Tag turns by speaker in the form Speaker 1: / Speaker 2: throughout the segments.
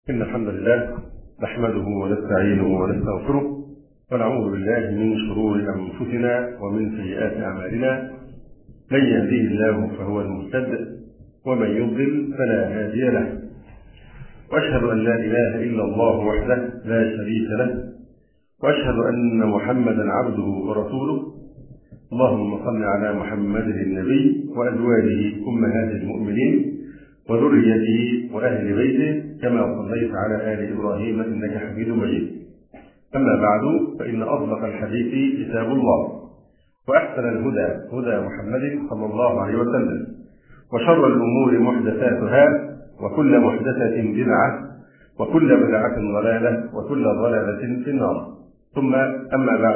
Speaker 1: إن الحمد لله نحمده ونستعينه ونستغفره ونعوذ بالله من شرور أنفسنا ومن سيئات أعمالنا. من يهديه الله فهو المهتد ومن يضلل فلا هادي له، وأشهد أن لا إله إلا الله وحده لا شريك له، وأشهد أن محمدا عبده ورسوله. اللهم صل على محمد النبي وأزواجه أمهات المؤمنين وذريته وأهل بيته كما صليت على آل إبراهيم إنك حميد مجيد. أما بعد، فإن أصدق الحديث كتاب الله، وأحسن الهدى هدى محمد صلى الله عليه وسلم، وشر الأمور محدثاتها، وكل محدثة بدعة، وكل بدعة ضلالة، وكل ضلالة في النار. ثم أما بعد،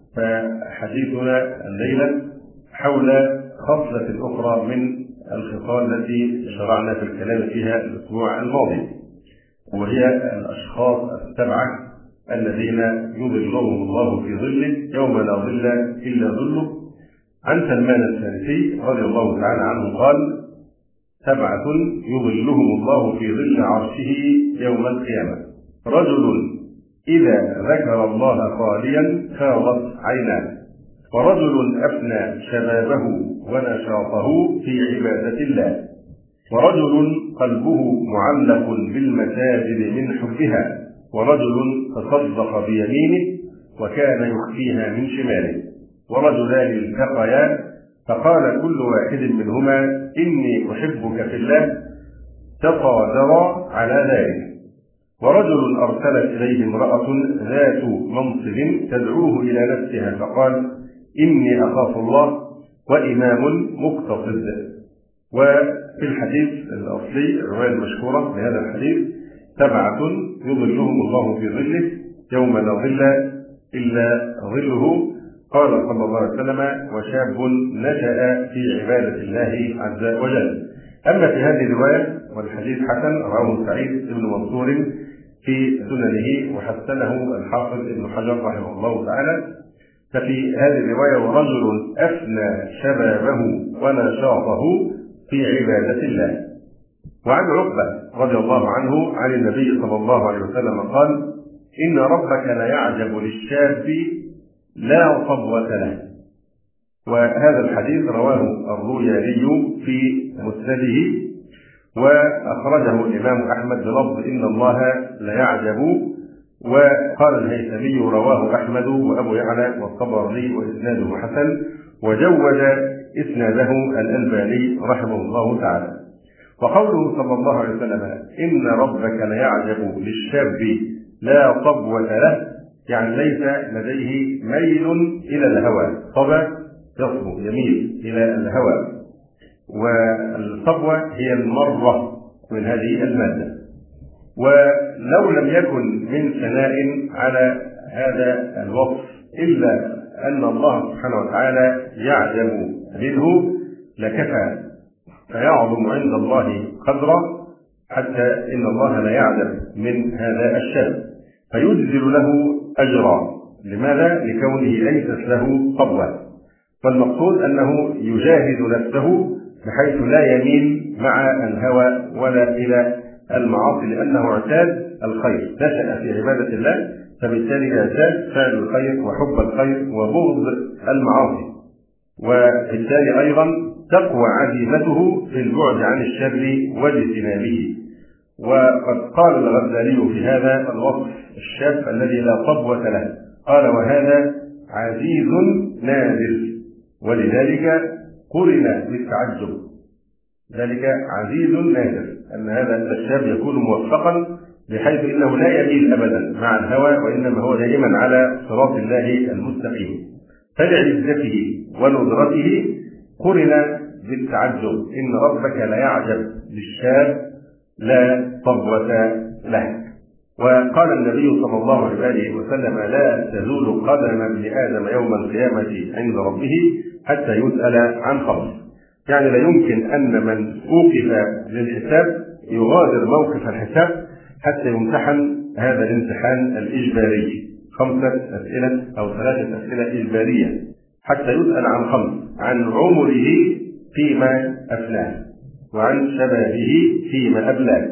Speaker 1: فحديثنا الليلة حول خصلة أخرى من الخصال التي شرعنا في الكلام فيها الأسبوع الماضي، وهي الأشخاص السبعة الذين يظلهم الله في ظله يوم لا ظل إلا ظله. عن سلمان الفارسي رضي الله تعالى عنه قال: سبعة يظلهم الله في ظل عرشه يوم القيامة: رجل إذا ذكر الله خاليا فاضت عيناه، ورجل أفنى شبابه ونشاطه في عبادة الله، ورجل قلبه معلق بالمساجد من حبها، ورجل تصدق بيمينه وكان يخفيها من شماله، ورجلان التقيا فقال كل واحد منهما إني أحبك في الله، تصادرا على ذلك، ورجل أرسلت إليه امرأة ذات منصب تدعوه إلى نفسها فقال إني أخاف الله، وإمام مقتصد. وفي الحديث الأصلي الرواية المشهورة لهذا الحديث: سبعة يظلهم الله في ظله يوم لا ظل إلا ظله. قال صلى الله عليه وسلم: وشاب نشأ في عبادة الله عز وجل. أما في هذه الرواية، والحديث حسن، رواه سعيد بن منصور في سننه وحسنه الحافظ ابن حجر رحمه الله تعالى، ففي هذه الرواية: ورجل أفنى شبابه ونشاطه في عبادة الله. وعن عقبة رضي الله عنه عن النبي صلى الله عليه وسلم قال: إن ربك ليعجب للشاب لا صبوة له. وهذا الحديث رواه الروياني في مسنده، وأخرجه الإمام أحمد بلفظ إن الله ليعجب. وقال الهيثمي: رواه أحمد وأبو يعلى والطبراني وإسناده حسن، وجوز إسناده الألباني رحمه الله تعالى. وقوله صلى الله عليه وسلم: إن ربك ليعجب للشاب لا صبوة له، يعني ليس لديه ميل إلى الهوى. صبا يصبو، يميل إلى الهوى، والصبوة هي المرة من هذه المادة. ولو لم يكن من ثناء على هذا الوصف إلا أن الله سبحانه وتعالى يعجب منه لكفى، فيعظم عند الله قدره، حتى إن الله لا يعجب من هذا الشاب فيجزل له أجرا. لماذا؟ لكونه ليست له صبوة. فالمقصود أنه يجاهد نفسه بحيث لا يميل مع الهوى ولا إلى المعاصي، لأنه اعتاد الخير، نشأ في عبادة الله، فبالتالي اعتاد فعل الخير وحب الخير وبغض المعاصي، وبالتالي أيضا تقوى عزيمته في البعد عن الشر واجتنابه. وقد قال الغزالي في هذا الوصف الشاب الذي لا صبوة له، قال: وهذا عزيز نادر، ولذلك قرن بالتعجب. ذلك عزيز نادر، أن هذا الشاب يكون موفقا بحيث إنه لا يميل أبدا مع الهوى، وإنما هو دائما على صراط الله المستقيم. فلعزته وندرته قرن بالتعجب: إن ربك ليعجب للشاب لا صبوة له. وقال النبي صلى الله عليه وسلم: لا تزول قدم ابن آدم يوم القيامة عند ربه حتى يسأل عن خمس. يعني لا يمكن أن من وقف للحساب يغادر موقف الحساب حتى يمتحن هذا الامتحان الإجباري، 5 أسئلة أو 3 أسئلة إجبارية، حتى يسأل عن خمس: عن عمره فيما أفناه، وعن شبابه فيما أبلاه،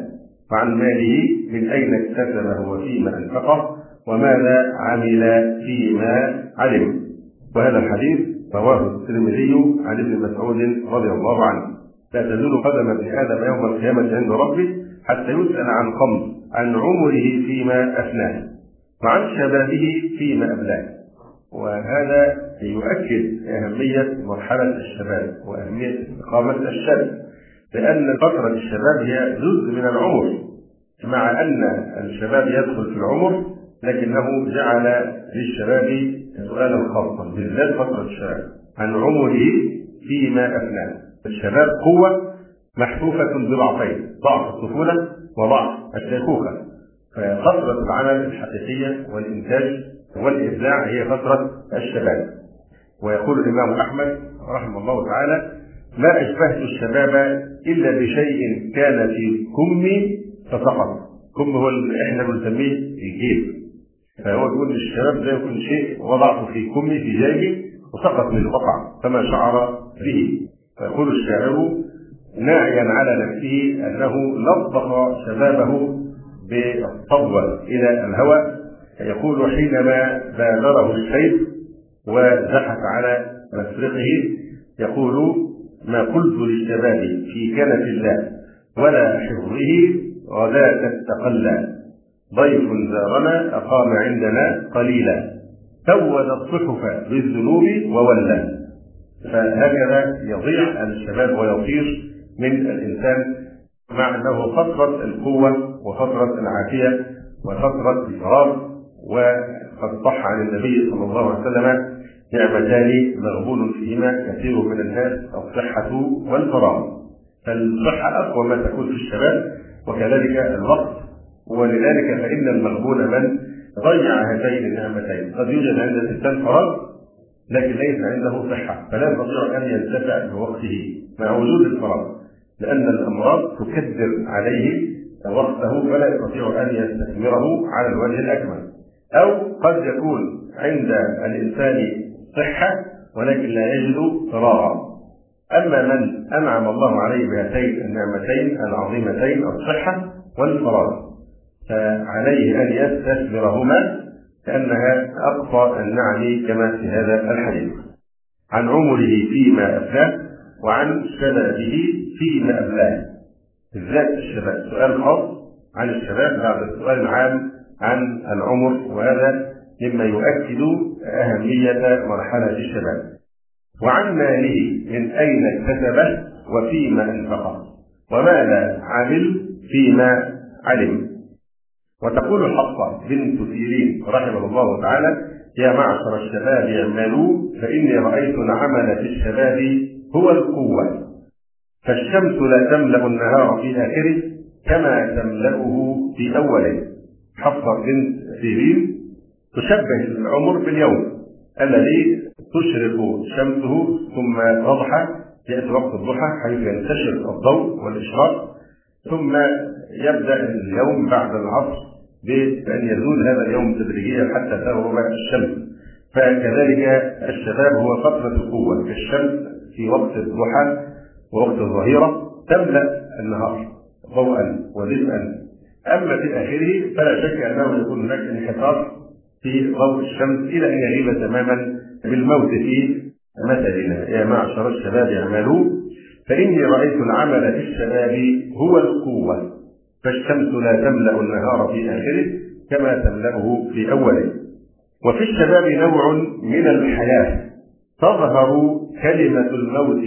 Speaker 1: وعن ماله من أين اكتسبه وفيما أنفقه وماذا عمل فيما علم. وهذا الحديث رواه الترمذي عن ابن مسعود رضي الله عنه: لا تزول قدم ابن آدم يوم القيامة عند ربه حتى يسأل عن خمس: عن عمره فيما أفناه، وعن شبابه فيما أبلاه. وهذا يؤكد أهمية مرحلة الشباب وأهمية استقامة الشاب، لأن فترة الشباب هي جزء من العمر، مع أن الشباب يدخل في العمر لكنه جعل للشباب سؤالا خاصا بالذات فترة الشباب: عن عمره فيما أفناه. الشباب قوة محفوفة بضعفين: ضعف الطفولة وضعف الشيخوخة. ففترة العمل الحقيقية والإنتاج والإبداع هي فترة الشباب. ويقول الإمام أحمد رحمه الله تعالى: ما أشبهت الشباب إلا بشيء كان في كمي فسقط. كم هو اللي احنا بنسميه الجيب، فهو بيقول الشباب زي كل شيء وضعته في كمي في جيبي وسقط من القطع فما شعر به. فيقول الشاعر ناعيا على نفسه أنه لطخ شبابه بالصبوة إلى الهوى. يقول حينما بادره الشيب وزحف على مفرقه يقول: ما قلت للشباب في كنف الله ولا حفظه غداة استقلا، ضيف زارنا أقام عندنا قليلا، سود الصحف بالذنوب وولى. فهكذا يضيع الشباب ويطير من الإنسان، مع أنه فترة القوة وفترة العافية وفترة الفراغ. وقد صح عن النبي صلى الله عليه وسلم: نعمتان مغبون فيهما كثير من الناس، الصحة والفراغ. فالصحة أقوى ما تكون في الشباب، وكذلك الوقت. ولذلك فإن المغبون من ضيع هاتين النعمتين. قد يوجد عند الإنسان فراغ لكن ليس عنده صحة، فلا يستطيع أن ينتفع بوقته مع وجود الفراغ، لأن الأمراض تكدر عليه وقته فلا يستطيع أن يستثمره على الوجه الأكمل. أو قد يكون عند الإنسان صحة ولكن لا يجد فراغا. أما من أنعم الله عليه بهاتين النعمتين العظيمتين الصحة والفراغ فعليه أن يستثمرهما، لأنها أقصى النعم كما في هذا الحديث: عن عمره فيما أفناه وعن شبابه فيما أبلاه. بالذات الشباب، سؤال خاص عن الشباب بعد السؤال العام عن العمر، وهذا مما يؤكد أهمية مرحلة الشباب. وعن ماله من أين اكتسبه وفيما أنفقه وماذا عمل فيما علم. وتقول حفصة بنت سيرين رحمه الله تعالى: يا معشر الشباب اعملوا فإني رأيت العمل في الشباب هو القوة، فالشمس لا تملأ النهار في آخره كما تملأه في أوله. حفصة بنت سيرين تشبه العمر باليوم الذي تشرق شمسه ثم تضحى، يأتي وقت الضحى حيث ينتشر الضوء والإشراق، ثم يبدأ اليوم بعد العصر بأن يزول هذا اليوم تدريجيا حتى تغرب الشمس. فكذلك الشباب هو فترة القوة، الشمس في وقت الضحى ووقت الظهيرة تملأ النهار ضوءا ودفئا، أما في آخره فلا شك أنه يكون هناك انحطاط في ضوء الشمس إلى أن يغيب تماما بالموت في مثلنا: يا معشر الشباب اعملوا فإني رأيت العمل في الشباب هو القوة، فالشمس لا تملأ النهار في آخره كما تملأه في أوله. وفي الشباب نوع من الحياة تظهر كلمة الموت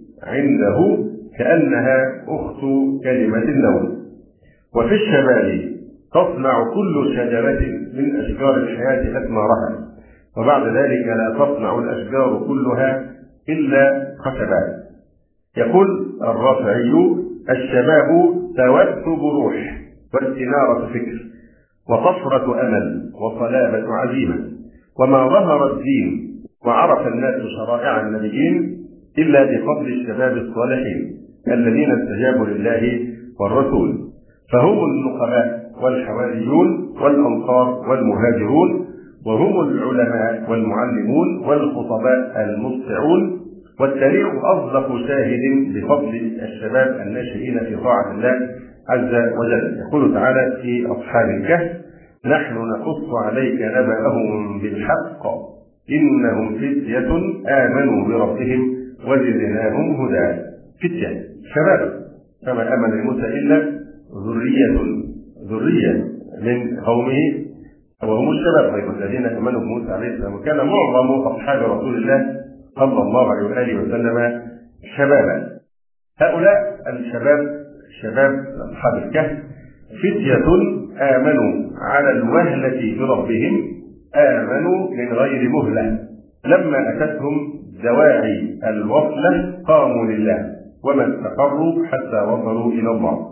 Speaker 1: عنده كأنها أخت كلمة النوم. وفي الشباب تصنع كل شجرة من أشجار الحياة أثمارها، وبعد ذلك لا تصنع الأشجار كلها إلا خشبا. يقول الرافعي: الشباب توثب روح واستنارة فكر وطفرة أمل وصلابة عزيمة، وما ظهر الدين وعرف الناس شرائع النبيين إلا بفضل الشباب الصالحين الذين استجابوا لله والرسول، فهم النقباء والحواريون والأنصار والمهاجرون، وهم العلماء والمعلمون والخطباء المطيعون. والتاريخ أصدق شاهد بفضل الشباب الناشئين في طاعة الله عز وجل. يقول تعالى في أصحاب الكهف: نحن نقص عليك نبأهم بالحق إنهم فتية آمنوا بربهم وزدناهم هدى. فتية شباب، فما آمن لموسى إلا ذرية من قومه وهم الشباب غير الذين آمنوا بموسى عليه السلام. وكان معظم أصحاب رسول الله صلى الله عليه وآله وسلم شبابا. هؤلاء الشباب شباب أصحاب الكهف فتية آمنوا على الوهلة بربهم، آمنوا من غير مهلة، لما أتتهم دواعي الوصلة قاموا لله وما استقروا حتى وصلوا إلى الله.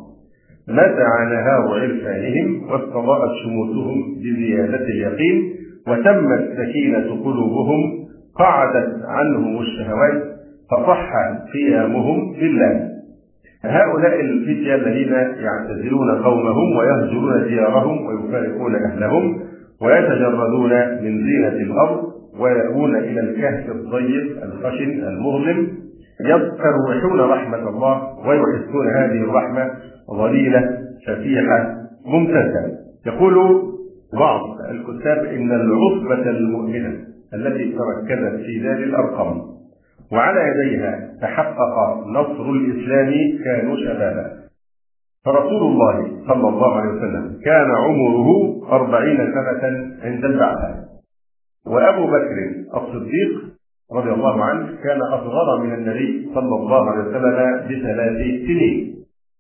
Speaker 1: متع نهار عرفانهم واستضاءت شموسهم بزيادة اليقين، وتمت سكينة قلوبهم، قعدت عنهم الشهوات، فصح قيامهم لله. هؤلاء الفتية الذين يعتزلون قومهم ويهجرون ديارهم ويفارقون أهلهم ويتجردون من زينة الأرض ويأوون إلى الكهف الضيق الخشن المظلم، يستروحون رحمة الله ويحسون هذه الرحمة ظليلة شفيحة ممتدة. يقول بعض الكتاب إن العصبة المؤمنة التي تركزت في دار الأرقم وعلى يديها تحقق نصر الإسلام كانوا شبابا. فرسول الله صلى الله عليه وسلم كان عمره 40 سنة عند البعثة، وأبو بكر الصديق رضي الله عنه كان أصغر من النبي صلى الله عليه وسلم ب3 سنين،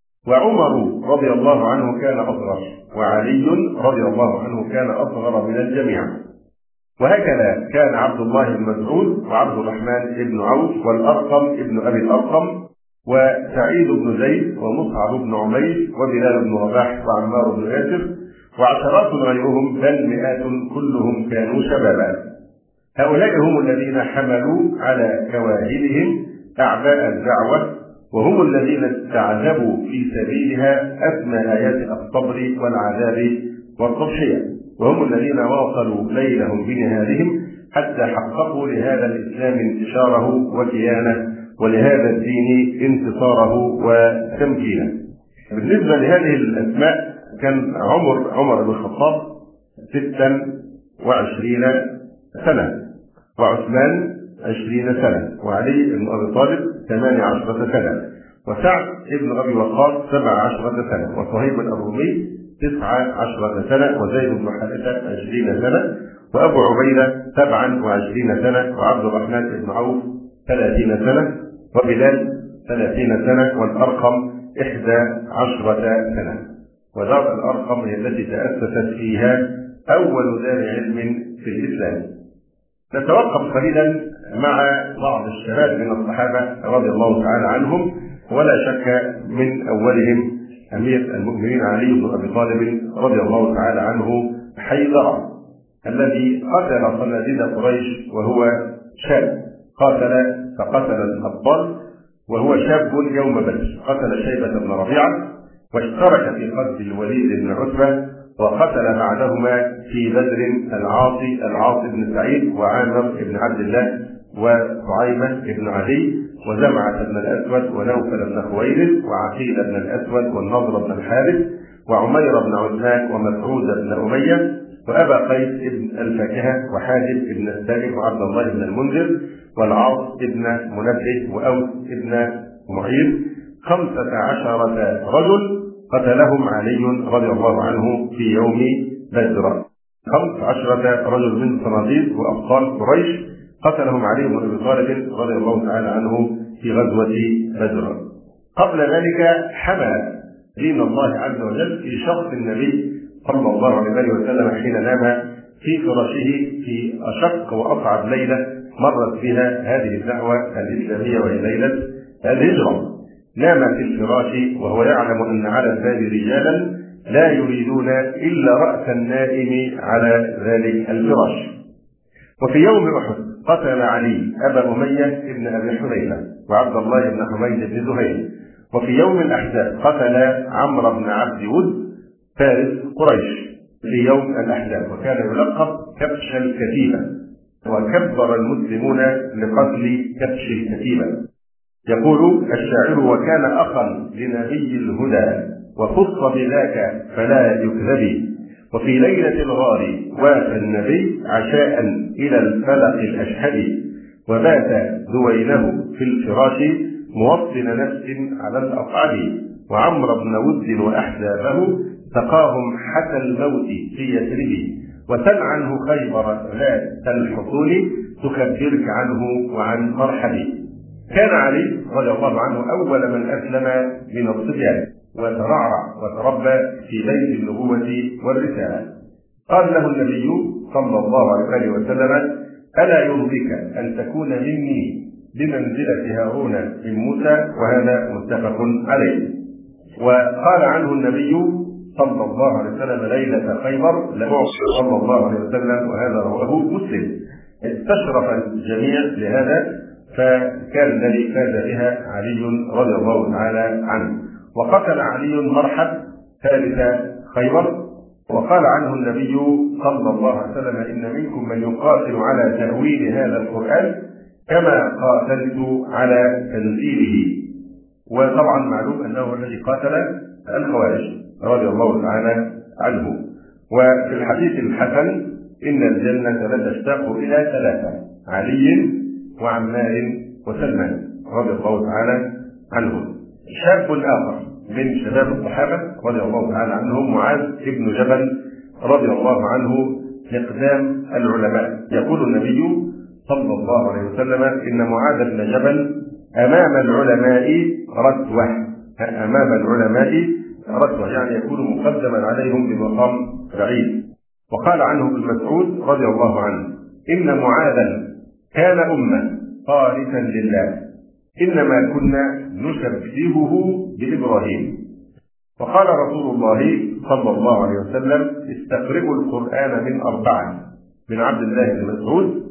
Speaker 1: وعمر رضي الله عنه كان أصغر، وعلي رضي الله عنه كان أصغر من الجميع. وهكذا كان عبد الله بن مسعود وعبد الرحمن بن عوف والأرقم ابن أبي الأرقم وسعيد بن زيد ومصعب بن عمير وبلال بن رباح وعمار بن ياسر وعشرات غيرهم، بل مئات، كلهم كانوا شبابا. هؤلاء هم الذين حملوا على كواهلهم أعباء الدعوة، وهم الذين استعذبوا في سبيلها أسمى آيات الصبر والعذاب والتضحية، وهم الذين واصلوا ليلهم بنهارهم حتى حققوا لهذا الإسلام انتشاره وكيانه، ولهذا الدين انتصاره وتمكينه. بالنسبة لهذه الأسماء كان عمر بن الخطاب 26 سنة، وعثمان 20 سنة، وعلي بن أبي طالب 18 سنة، وسعد بن أبي وقاص 17 سنة، وصهيب الرومي 19 سنة، وزيد بن حارثة 20 سنة، وأبو عبيدة 27 سنة، وعبد الرحمن بن عوف 30 سنة، وبلال 30 سنة، والأرقم 11 سنة. ودار الأرقم هي التي تأسست فيها أول دار علم في الإسلام. نتوقف قليلا مع بعض الشباب من الصحابة رضي الله تعالى عنهم، ولا شك من أولهم أمير المؤمنين علي بن أبي طالب رضي الله تعالى عنه حيدر، الذي قتل صناديد قريش وهو شاب، فقتل الأبطال وهو شاب يوم بدر، قتل شيبة بن ربيعة واشترك في قتل الوليد بن عتبة، وقتل بعدهما في بدر العاص بن سعيد وعامر بن عبد الله وطعيمة بن عدي وزمعة بن الأسود ونوفل بن خويلد وعقيل بن الأسود والنضر بن الحارث وعمير بن عثمان ومسعود بن أمية وأبا قيس بن الفاكهة وحاجب بن السائب وعبد الله بن المنذر والعاص بن منبه وأوس بن معين، 15 رجل قتلهم علي رضي الله عنه في يوم بدر. 15 رجل من صناديد وأبطال قريش قتلهم علي بن أبي طالب رضي الله تعالى عنه في غزوة بدر. قبل ذلك حمى دين الله عز وجل في شخص النبي صلى الله عليه وسلم حين نام في فراشه في أشق وأصعب ليلة مرت بها هذه الدعوة الإسلامية وهي ليلة الهجرة. نام في الفراش وهو يعلم أن على الباب رجالا لا يريدون إلا رأس النائم على ذلك الفراش. وفي يوم أحد قتل علي أبا أمية بن أبي حذيفة وعبد الله بن حميد بن زهير. وفي يوم الأحزاب قتل عمرو بن عبد ود فارس قريش في يوم الأحزاب، وكان يلقب كبش الكتيبة، وكبر المسلمون لقتل كبش الكتيبة. يقول الشاعر: وكان أخا لنبي الهدى وخص بذاك فلا يكذب. وفي ليلة الغار وافى النبي عشاء إلى الفلق الأشهب، وبات دوينه في الفراش موطن نفس على الأصعد. وعمر بن ود وأحزابه سقاهم حتى الموت في يثرب. وسل عنه خيبر ذات الحصول تكبرك عنه وعن مرحبي. كان علي رضي الله عنه أول من أسلم من الصبيان، وترعرع وتربى في بيت النبوة والرسالة. قال له النبي صلى الله عليه وسلم: ألا يرضيك أن تكون مني بمنزلة هارون من موسى؟ وهذا متفق عليه. وقال عنه النبي صلى الله عليه وسلم ليلة خيبر صلى الله عليه وسلم، وهذا رواه مسلم. استشرف الجميع لهذا، فكان الذي فاز بها علي رضي الله تعالى عنه. وقتل علي مرحب ثالث خيبر. وقال عنه النبي صلى الله عليه وسلم: إن منكم من يقاتل على تأويل هذا القرآن كما قاتلت على تنزيله. وطبعا معلوم أنه الذي قاتل الخوارج رضي الله تعالى عنه. وفي الحديث الحسن: إن الجنة لتشتاق إلى ثلاثة: علي وعمار وسلمان رضي الله تعالى عنهم. شاب آخر من شباب الصحابة رضي الله تعالى عنهم معاذ بن جبل رضي الله عنه مقدام العلماء. يقول النبي صلى الله عليه وسلم: إن معاذ بن جبل أمام العلماء رتوة. أمام العلماء رتوة يعني يكون مقدما عليهم بمقام بعيد. وقال عنه ابن مسعود رضي الله عنه: إن معاذا كان أمة قانتا لله، إنما كنا نشبهه بإبراهيم. وقال رسول الله صلى الله عليه وسلم: استقرئوا القرآن من أربعة: من عبد الله بن مسعود،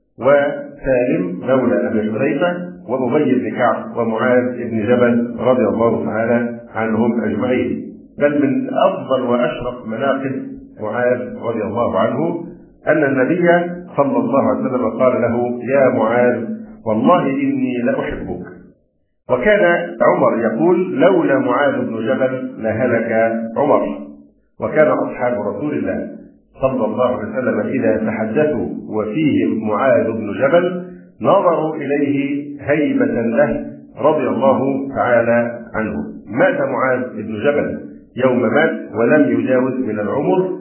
Speaker 1: وسالم مولى أبي حذيفة، وأبي بن كعب، ومعاذ بن جبل رضي الله تعالى عنهم أجمعين. بل من أفضل وأشرف مناقب معاذ رضي الله عنه أن النبي صلى الله عليه وسلم قال له: يا معاذ والله إني لأحبك. وكان عمر يقول: لولا معاذ بن جبل لهلك عمر. وكان أصحاب رسول الله صلى الله عليه وسلم إذا تحدثوا وفيهم معاذ بن جبل نظروا إليه هيبة له رضي الله تعالى عنه. مات معاذ بن جبل يوم مات ولم يجاوز من العمر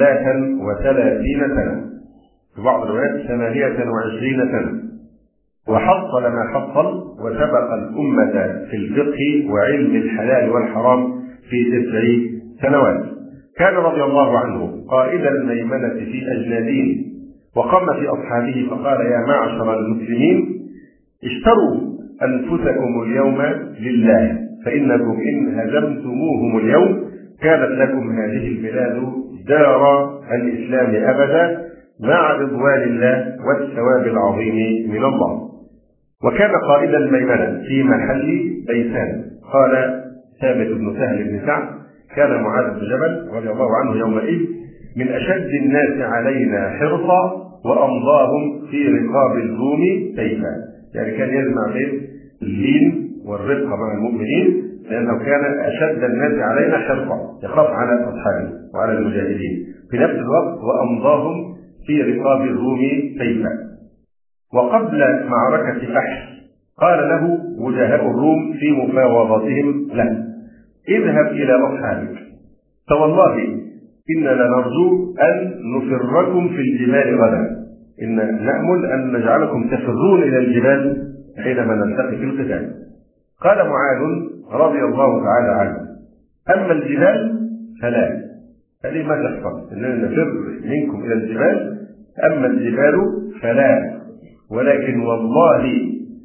Speaker 1: 33 سنة، في بعض الروايات 28 سنة. وحصل ما حصل وسبق الأمة في الفقه وعلم الحلال والحرام في 9 سنوات. كان رضي الله عنه قائد الميمنة في أجنادين، وقام في أصحابه فقال: يا معشر المسلمين، اشتروا أنفسكم اليوم لله، فإنكم إن هزمتموهم اليوم كانت لكم هذه البلاد دار الإسلام أبدا مع رضوان الله والثواب العظيم من الله. وكان قائد الميمنة في محل بيسان. قال ثابت بن سهل بن سعد: كان معاذ بن جبل رضي الله عنه يومئذ من أشد الناس علينا حرصا وأمضاهم في رقاب الروم سيفا. يعني كان يجمع بين اللين والرفق مع المؤمنين، لأنه كان أشد الناس علينا حرصا، يخاف على أصحابه وعلى المجاهدين. في نفس الوقت وأمضاهم في رقاب الروم سيفا. وقبل معركة فحش قال له وجهاء الروم في مفاوضاتهم له: اذهب إلى أصحابك، فوالله إننا لنرجو أن نفركم في الجبال غدا، إن نأمل أن نجعلكم تفرون إلى الجبال حينما نلتقي في القتال. قال معاذ رضي الله تعالى عنه: أما الجبال فلا. فليه ما تحصل إننا نفر منكم إلى الجبال؟ أما الجبال فلا، ولكن والله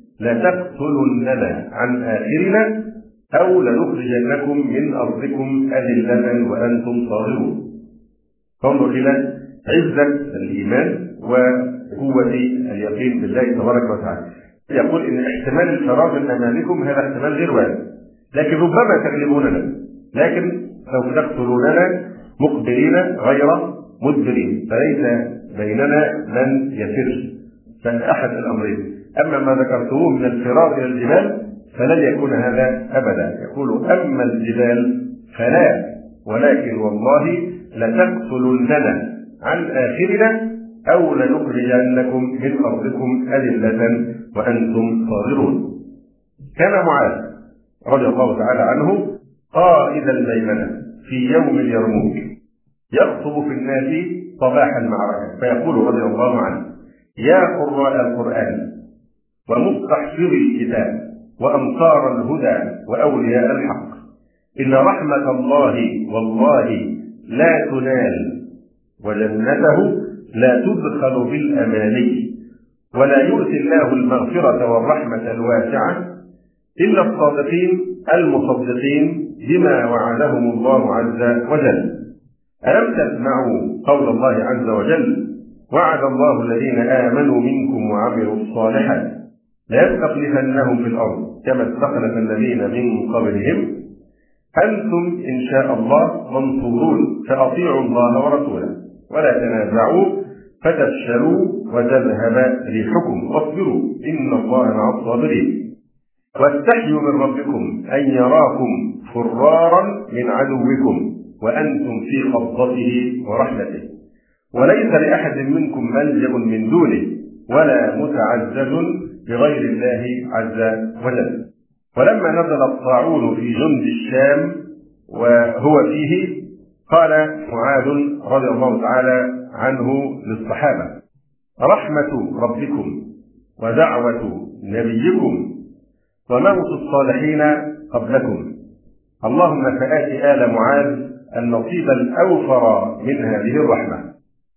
Speaker 1: لتقتلننا عن آخرنا أو لنخرجنكم من أرضكم أذلة وأنتم صاغرون. فانظر إلى عزة الإيمان وقوة اليقين بالله تبارك وتعالى. يقول إن احتمال الفراغ من أمامكم هذا احتمال غير وارد، لكن ربما تغلبوننا، لكن سوف تقتلوننا مقبلين غير مدبرين، فليس بيننا من يفر. فأحد الأمرين: أما ما ذكرته من الفرار إلى الجبال فلن يكون هذا أبدا. يقول: أما الجبال فلا، ولكن والله لتقتلننا عن آخرنا أو لنخرجنكم من أرضكم أذلة وأنتم صاغرون. كان معاذ رضي الله تعالى عنه قائد الميمنة في يوم اليرموك، يخطب في الناس صباح المعركة فيقول رضي الله عنه: يا قراء القرآن ومستحفظي الكتاب وأنصار الهدى وأولياء الحق، إن رحمة الله والله لا تنال وجنته لا تدخل بالأماني، ولا يؤتي الله المغفرة والرحمة الواسعة إلا الصادقين المصدقين بما وعدهم الله عز وجل. ألم تسمعوا قول الله عز وجل: وعد الله الذين آمنوا منكم وعملوا الصالحات ليستخلفنهم في الأرض كما استخلف الذين من قبلهم أنتم إن شاء الله منصورون فأطيعوا الله ورسوله ولا تنازعوا فتفشلوا وتذهب ريحكم واصبروا إن الله مع الصابرين. واستحيوا من ربكم أن يراكم فرارا من عدوكم وأنتم في قبضته ورحمته، وليس لأحد منكم ملجأ من دونه ولا متعزز بغير الله عز وجل. ولما نزل الطاعون في جند الشام وهو فيه، قال معاذ رضي الله تعالى عنه للصحابة: رحمة ربكم ودعوة نبيكم وموت الصالحين قبلكم، اللهم فآت آل معاذ النصيب الأوفر من هذه الرحمة.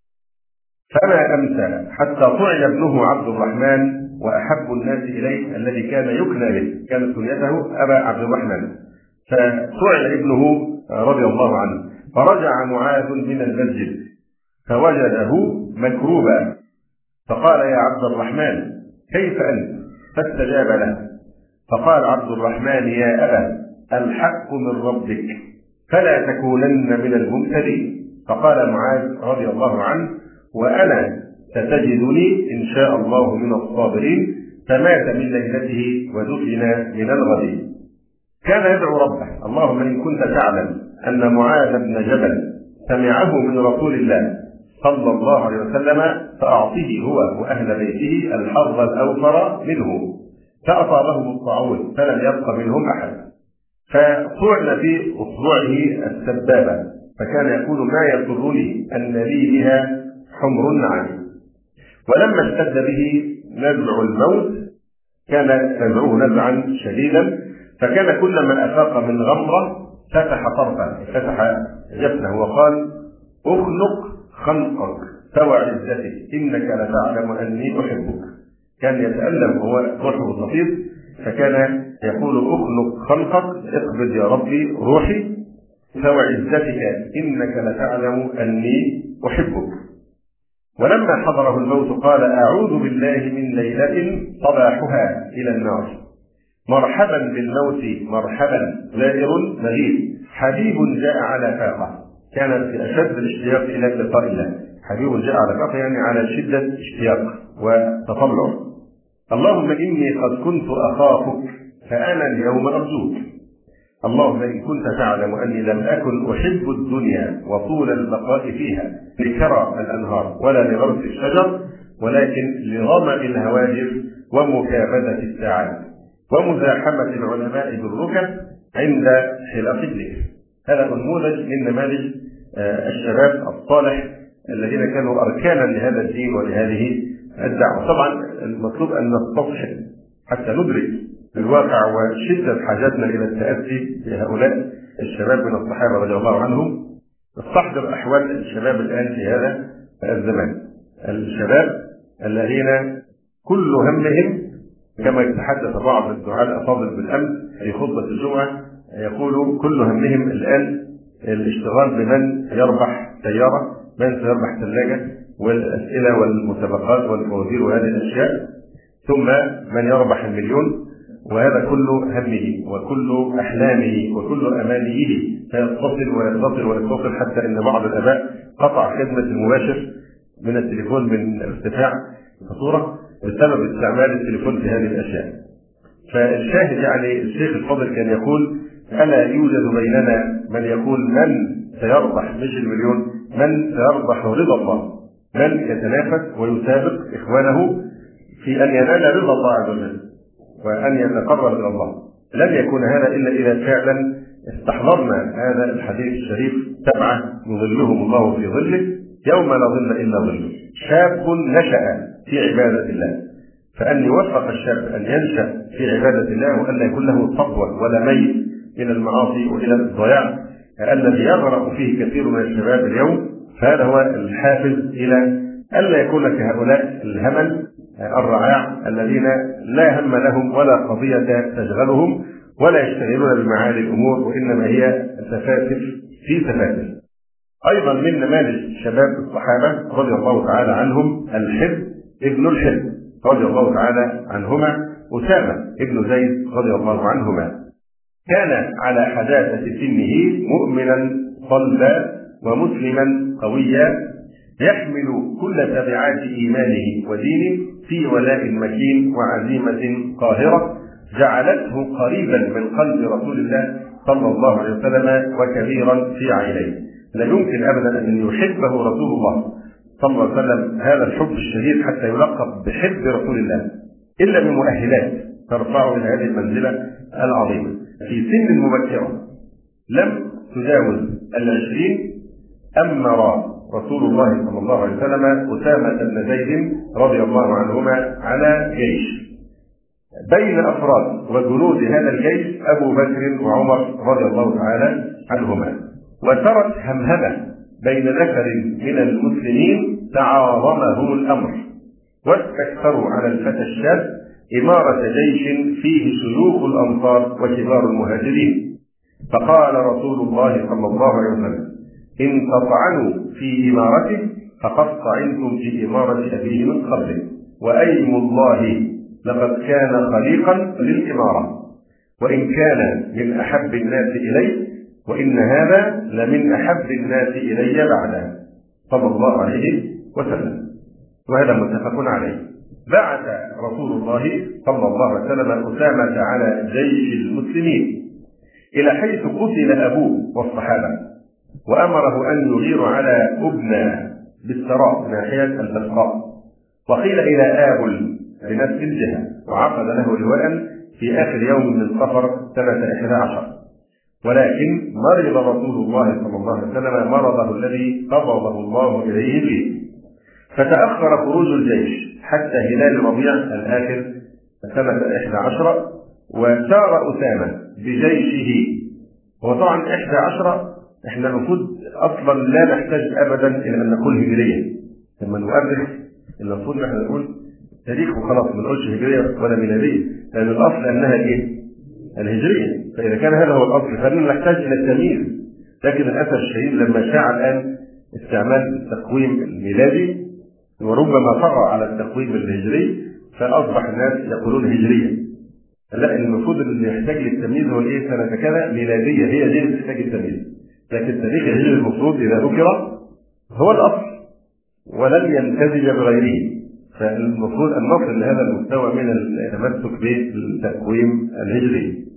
Speaker 1: فما أمسى حتى طعن ابنه عبد الرحمن وأحب الناس إليه الذي كان يكنى به، كانت كنيته أبا عبد الرحمن، فطعن ابنه رضي الله عنه، فرجع معاذ من المسجد فوجده مكروبا، فقال: يا عبد الرحمن كيف أنت؟ فاستجاب له، فقال عبد الرحمن: يا أبا الحق من ربك فلا تكونن من الممتدين. فقال معاذ رضي الله عنه: وأنا ستجدني إن شاء الله من الصابرين. فمات من ليلته ودفن من الغد. كان يدعو ربه: اللهم إن كنت تعلم أن معاذ بن جبل سمعه من رسول الله صلى الله عليه وسلم فأعطه هو وأهل بيته الحظ الأوفر منه. فأصابهم الطاعون فلم يبق منهم أحد، فطعن في أصبعه السبابة، فكان يقول: ما يسرني أن لي بها حمر النعم. ولما اشتد به نزع الموت كان نزعه نزعا شديدا، فكان كلما أفاق من غمرة فتح طرفا، فتح جفنه وقال: أخنق خنقك فوعزتك إنك لتعلم أني أحبك. كان يتألم وهو روحه الصفير، فكان يقول: أخنق خنقك، اقبض يا ربي روحي، فوعزتك إنك لتعلم أني أحبك. ولما حضره الموت قال: أعوذ بالله من ليلة صباحها إلى النار، مرحبا بالموت مرحبا زائر مغيب، حبيب جاء على فاقة. كان في أشد الاشتياق إلى لقاء الله، حبيب جاء على فاقة يعني على شدة اشتياق وتطلع. اللهم إني قد كنت أخافك فأنا اليوم أرجوك، اللهم إن كنت تعلم أني لم أكن أحب الدنيا وطول البقاء فيها لكرى الأنهار ولا لغرس الشجر، ولكن لظمأ الهواجر ومكابدة الساعات ومزاحمة العلماء بالركب عند حلاق الذكر. هذا نموذج من نماذج الشباب الصالح الذين كانوا أركانا لهذا الدين ولهذه الدعوة. طبعا المطلوب أن نستصحب حتى ندرك الواقع وشدة حاجتنا إلى التأسي بهؤلاء الشباب من الصحابة رضي الله عنهم. نستحضر أحوال الشباب الآن في هذا الزمان، الشباب الذين كل همهم كما يتحدث بعض الدعاة الأفاضل بالأمس في خطبة الجمعة، يقول كل همهم الآن الاشتغال بمن يربح سيارة، من سيربح ثلاجة، والأسئلة والمسابقات والفوازير وهذه الأشياء، ثم من يربح المليون. وهذا كل همه وكل أحلامه وكل أمانيه، فيتصل ويتصل حتى أن بعض الآباء قطع خدمة المباشر من التليفون من ارتفاع الفاتورة بسبب استعمال التليفون في هذه الأشياء. فالشاهد يعني الشيخ الفاضل كان يقول: ألا يوجد بيننا من يقول من سيربح مش المليون، من سيربح رضا الله، من يتنافس ويسابق إخوانه في أن ينال رضا الله عز وجل وأن يتقرب إلى الله. لن يكون هذا إلا إذا فعلا استحضرنا هذا الحديث الشريف: 7 يظلهم الله في ظله يوم لا ظل إلا ظله. شاب نشأ في عبادة الله، فأن يوفق الشاب أن ينشأ في عبادة الله وأن لا يكون له صبوة ولا ميل من المعاصي وإلى الضياع الذي يغرق فيه كثير من الشباب اليوم، فهذا هو الحافز إلى ألا يكون كهؤلاء الهمل الرعاع الذين لا هم لهم ولا قضية تشغلهم ولا يشتغلون بمعالي الأمور، وإنما هي سفاسف في سفاسف. أيضا من نماذج شباب الصحابة رضي الله تعالى عنهم الحب ابن الحب رضي الله تعالى عنهما، أسامة ابن زيد رضي الله عنهما. كان على حداثة سنه مؤمنا صلبا ومسلما قويا، يحمل كل تبعات إيمانه ودينه في ولاء مكين وعزيمة قاهرة جعلته قريبا من قلب رسول الله صلى الله عليه وسلم وكبيرا في عينيه. لا يمكن أبدا أن يحبه رسول الله صلى الله عليه وسلم هذا الحب الشديد حتى يلقب بحب رسول الله إلا بمؤهلات ترفعه إلى هذه المنزلة العظيمة. في سن مبكرة لم تجاوز 20 أمر رسول الله صلى الله عليه وسلم أسامة بن زيد رضي الله عنهما على جيش. بين أفراد وجنود هذا الجيش أبو بكر وعمر رضي الله تعالى عنهما، وسرت همهمة بين نفر من المسلمين تعاظمهم الأمر واستكثروا على الفتى الشاب إمارة جيش فيه شيوخ الأنصار وكبار المهاجرين. فقال رسول الله صلى الله عليه وسلم: إن تطعنوا في إمارته فقد طعنتم في إمارة أبيه من قبله، وأيم الله لقد كان خليقا للإمارة، وإن كان من أحب الناس إلي وإن هذا لمن أحب الناس إلي بعده صلى الله عليه وسلم. وهذا متفق عليه. بعث رسول الله صلى الله عليه وسلم أسامة على جيش المسلمين إلى حيث قتل أبوه والصحابة، وأمره أن يغير على أبنى بالسراء ناحية البسقاء، وقيل إلى آبل بنفس الجهة، وعقد له لواء في آخر يوم من صفر سنة 11. ولكن مرض رسول الله صلى الله عليه وسلم مرضه الذي قبضه الله إليه فيه، فتأخر خروج الجيش حتى هلال ربيع الآخر سنة 11، وسار أسامة بجيشه. وطبعا 11 احنا المفروض اصلا لا نحتاج ابدا الى ان نقول هجريه. لما نؤرخ المفروض احنا نقول تاريخ وخلاص، ما نقولش هجريه ولا ميلاديه، لان الاصل انها ايه؟ الهجريه. فاذا كان هذا هو الاصل فإننا نحتاج الى التمييز. لكن للاسف الشديد لما شاع الان استعمال التقويم الميلادي وربما طغى على التقويم الهجري فاصبح الناس يقولون هجريه. لا، المفروض اللي يحتاج للتمييز هو الايه؟ سنه كذا ميلاديه، هي دي اللي تحتاج التمييز. لكن التاريخ الهجري المفروض اذا ذكر هو الاصل ولن يمتزج بغيره. فالمفروض ان نصل لهذا المستوى من التمسك بالتقويم الهجري.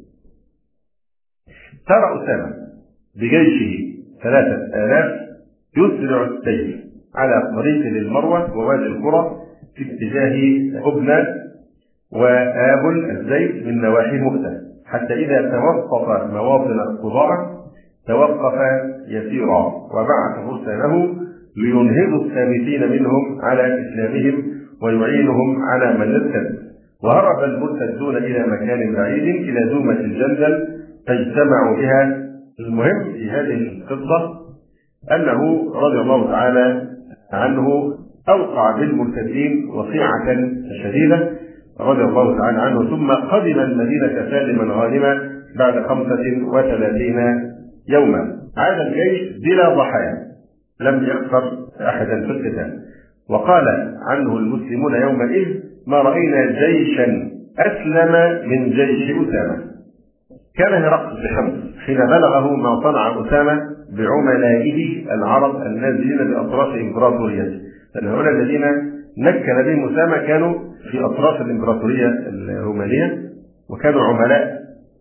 Speaker 1: سار أسامة بجيشه 3000 يسرع السير على طريق للمروة ووادي القرى في اتجاه أبنى وآبل الزيت من نواحي مؤتة، حتى إذا توسط مواطن القضاء توقف يسيرا، وبعث فرسانه لينهضوا السامتين منهم على إسلامهم ويعينهم على من ارتد. وهرب المرتدون إلى مكان بعيد إلى دومة الجندل فاجتمعوا بها. المهم في هذه القصة أنه رضي الله تعالى عنه أوقع بالمرتدين وقيعة شديدة رضي الله تعالى عنه، ثم قدم المدينة سالما غانما بعد 35 يوما. عاد الجيش بلا ضحايا، لم يخسر أحدا في القتال. وقال عنه المسلمون يومئذ: ما رأينا جيشا أسلم من جيش أسامة. كان هرقل بحمص حين بلغه ما صنع أسامة بعملائه العرب النازلين بأطراف إمبراطوريته، لأن هؤلاء الذين نكل بهم أسامة كانوا في أطراف الإمبراطورية الرومانية وكانوا عملاء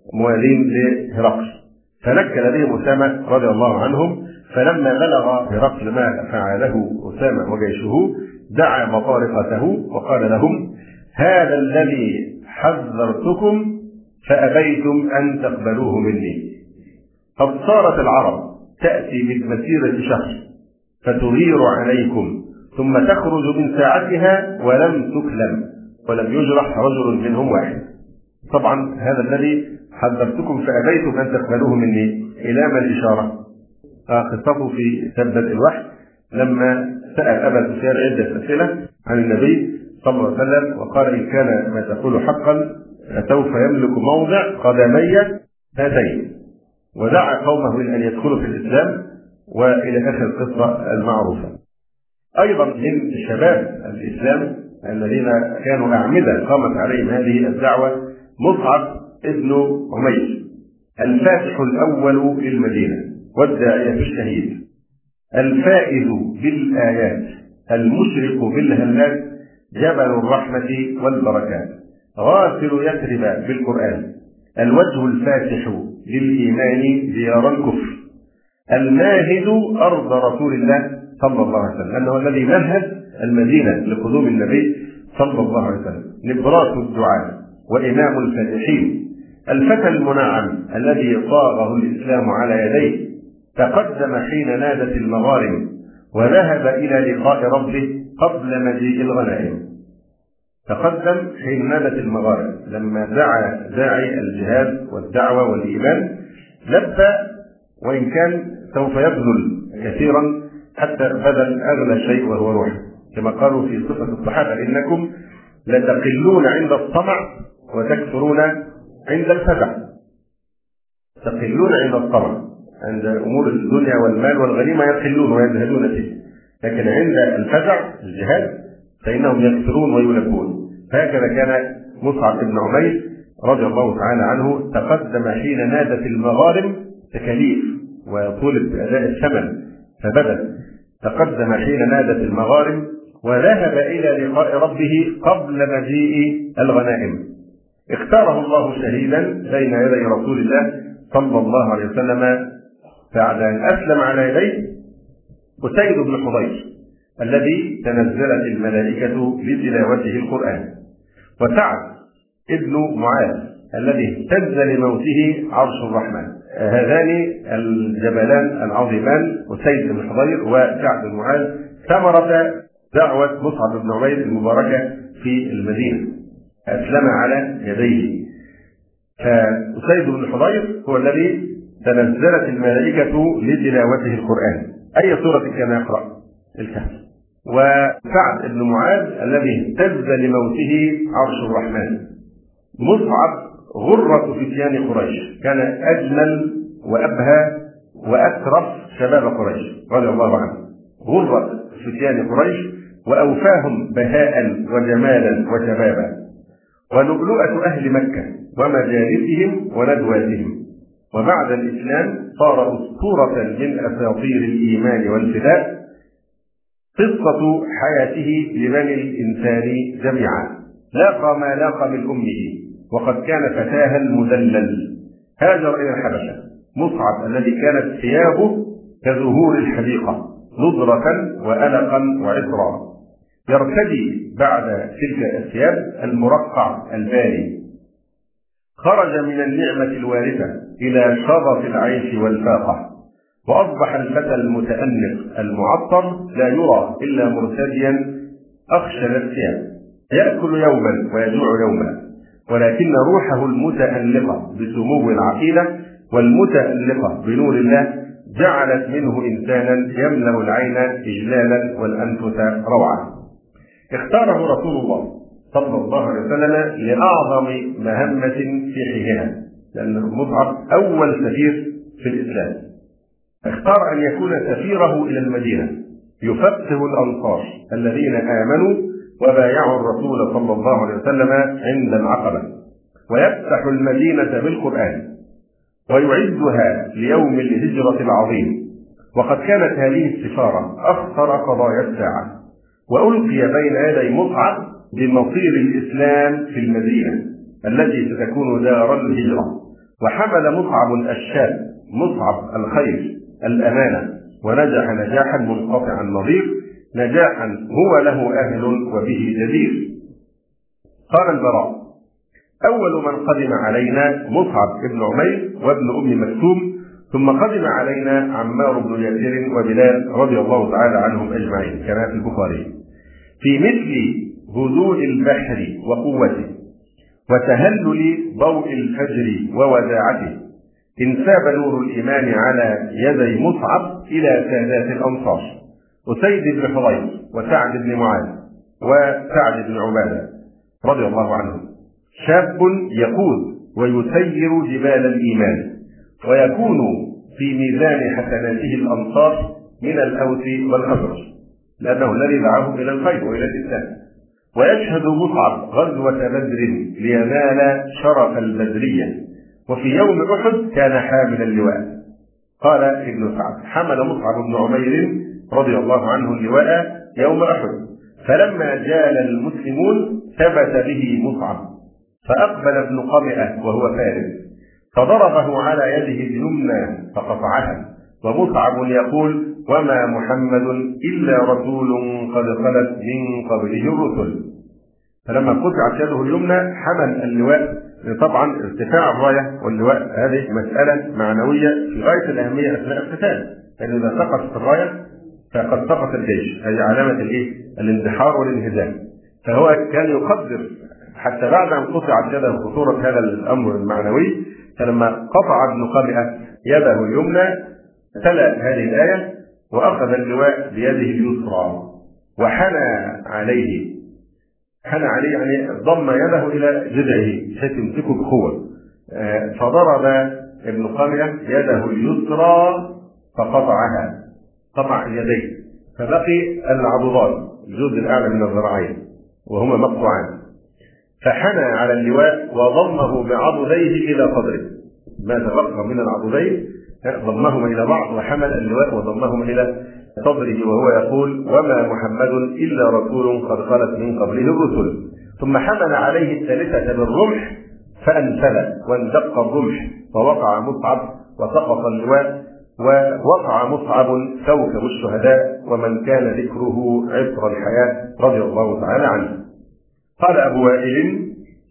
Speaker 1: موالين لهرقل، فنكل بهم أسامة رضي الله عنهم. فلما بلغ هرقل ما فعله أسامة وجيشه دعا مطارقته وقال لهم: هذا الذي حذرتكم فأبيتم أن تقبلوه مني. قد صارت العرب تأتي من مسيرة شهر فتغير عليكم ثم تخرج من ساعتها ولم تكلم ولم يجرح رجل منهم واحد. طبعا هذا الذي حذرتكم فأبيتم أن تقبلوه مني، إلى ما الإشارة؟ خطته في تبدأ الوحي لما سأل أبا سفيان عدة أسئلة عن النبي صلى الله عليه وسلم، وقال: إن كان ما تقول حقا فسوف يملك موضع قدمي هاتين، ودعا قومه أن يدخلوا في الإسلام، وإلى آخر القصة المعروفة. أيضا من شباب الإسلام الذين كانوا أعمدة قامت عليهم هذه الدعوة مصعب ابن عمير، الفاتح الأول للمدينة والداعية الشهيد، الفائز بالآيات، المشرق بالهلات، جبل الرحمة والبركات، غافل يثرب بالقرآن، الوجه الفاتح للإيمان ديار الكفر، الماهد أرض رسول الله صلى الله عليه وسلم، أنه الذي مهد المدينة لقدوم النبي صلى الله عليه وسلم، نبراس الدعاء وإمام الفاتحين، الفتى المنعم الذي صاغه الإسلام على يديه، تقدم حين نادت المغارم وذهب إلى لقاء ربه قبل مجيء الغنائم. تقدم حين نادت المغارم، لما دعا داعي الجهاد والدعوة والإيمان لبى، وإن كان سوف يبذل كثيرا حتى بذل أغلى شيء وهو روح، كما قالوا في صفة الصحابة: إنكم لتقلون عند الطمع وتكثرون عند الفزع. تقلون عند الطمع، عند أمور الدنيا والمال والغنيمة يقلون ويزهدون فيه، لكن عند الفزع الجهاد فإنهم يكثرون ويلبون. هكذا كان مصعب بن عمير رضي الله تعالى عنه، تقدم حين نادت المغارم، تكاليف وطلب بأداء الثمن فبدل، تقدم حين نادت المغارم وذهب إلى لقاء ربه قبل مجيء الغنائم. اختاره الله شهيدا بين يدي رسول الله صلى الله عليه وسلم بعد أن أسلم على يديه أسيد بن حضير الذي تنزلت الملائكة لتلاوته القرآن، وسعد ابن معاذ الذي اهتز لموته عرش الرحمن. هذان الجبلان العظيمان أسيد بن حضير وسعد بن معاذ ثمرة دعوة مصعب بن عمير المباركة في المدينة، أسلم على يديه. فأسيد بن حضير هو الذي تنزلت الملائكة لتلاوته القرآن. أي سورة كان يقرأ؟ الكهف. وسعد بن معاذ الذي اهتز لموته عرش الرحمن. مصعب غرة فتيان قريش، كان أجمل وأبهى وأترف شباب قريش رضي الله عنه، غرة فتيان قريش وأوفاهم بهاء وجمالا وشبابا، ولؤلؤة أهل مكة ومجالسهم وندواتهم. وبعد الإسلام صار أسطورة من أساطير الإيمان والفداء، قصة حياته لبني الإنسان جميعا. لاقى ما لاقى من أمه، وقد كان فتاها المدلل، هاجر إلى الحبشة. مصعب الذي كانت ثيابه كزهور الحديقة، نضرة وألقا وعطرا، يرتدي بعد تلك الثياب المرقع الباري. خرج من النعمة الوارثة إلى شرف العيش والفاقة، وأصبح الفتى المتأنق المعطر لا يرى إلا مرتديا أخشن الثياب، يأكل يوما ويجوع يوما، ولكن روحه المتألقة بسمو العقيدة والمتألقة بنور الله جعلت منه إنسانا يملأ العين إجلالا والأنفس روعة. اختاره رسول الله صلى الله عليه وسلم لأعظم مهمة في حينها، لأن مصعب أول سفير في الإسلام. اختار أن يكون سفيره إلى المدينة، يفقه الأنصار الذين آمنوا وبايعوا الرسول صلى الله عليه وسلم عند العقبة، ويفتح المدينة بالقرآن ويعدها ليوم الهجرة العظيم. وقد كانت هذه السفارة أخطر قضايا الساعة، وألقي بين يدي مصعب بمصير الإسلام في المدينة التي ستكون دار الهجرة، وحمل مصعب الشاب مصعب الخير الأمانة، ونجح نجاحا منقطع النظير، نجاحا هو له أهل وبه جدير. قال البراء: أول من قدم علينا مصعب بن عمير وابن أم مكتوم، ثم قدم علينا عمار بن ياسر وبلال رضي الله تعالى عنهم أجمعين، كما في البخاري. في مثل هدوء البحر وقوته وتهلل ضوء الفجر ووداعته انساب نور الإيمان على يدي مصعب إلى سادات الأنصار: أسيد بن حضير وسعد بن معاذ وسعد بن عبادة رضي الله عنهم. شاب يقود ويسير جبال الإيمان، ويكون في ميزان حسناته الأنصار من الأوس والخزرج، لأنه الذي دعاهم إلى الخير وإلى الإسلام. ويشهد مصعب غزوة بدر لينال شرف البدرية، وفي يوم أحد كان حامل اللواء. قال ابن سعد: حمل مصعب بن عمير رضي الله عنه اللواء يوم أحد، فلما جال المسلمون ثبت به مصعب، فأقبل ابن قمئة وهو فارس فضربه على يده اليمنى فقطعها، ومصعب يقول: وما محمد إلا رسول قد خلت من قبله الرسل. فلما قطعت يده اليمنى حمل اللواء. طبعا ارتفاع الراية واللواء هذه مسألة معنوية في غاية الأهمية أثناء القتال، لأن إذا سقطت الراية فقد سقط الجيش، هذه علامة الاندحار والانهزام. فهو كان يقدر حتى بعد أن قطعت يده خطورة هذا الأمر المعنوي، فلما قطع ابن قمئة يده اليمنى تلا هذه الآية: وأخذ اللواء بيده اليسرى وحنى عليه. حنى عليه يعني ضم يده إلى جذعه حيث يمسكه بقوة. فضرب ابن قمئة يده اليسرى فقطعها، قطع اليدين، فبقي العضدان الجزء الأعلى من الذراعين وهما مقطوعان، فحنى على اللواء وضمه بعضديه إلى صدره. ما تبقى من العضدين ضمهما إلى بعض وحمل اللواء وضمهما إلى صدره، وهو يقول: وما محمد إلا رسول قد خلت من قبله الرسل. ثم حمل عليه الثالثة بالرمح فأنفل واندق الرمح، فوقع مصعب وسقط اللواء، ووقع مصعب كوكب الشهداء ومن كان ذكره عطر الحياة رضي الله تعالى عنه. قال أبو وائل: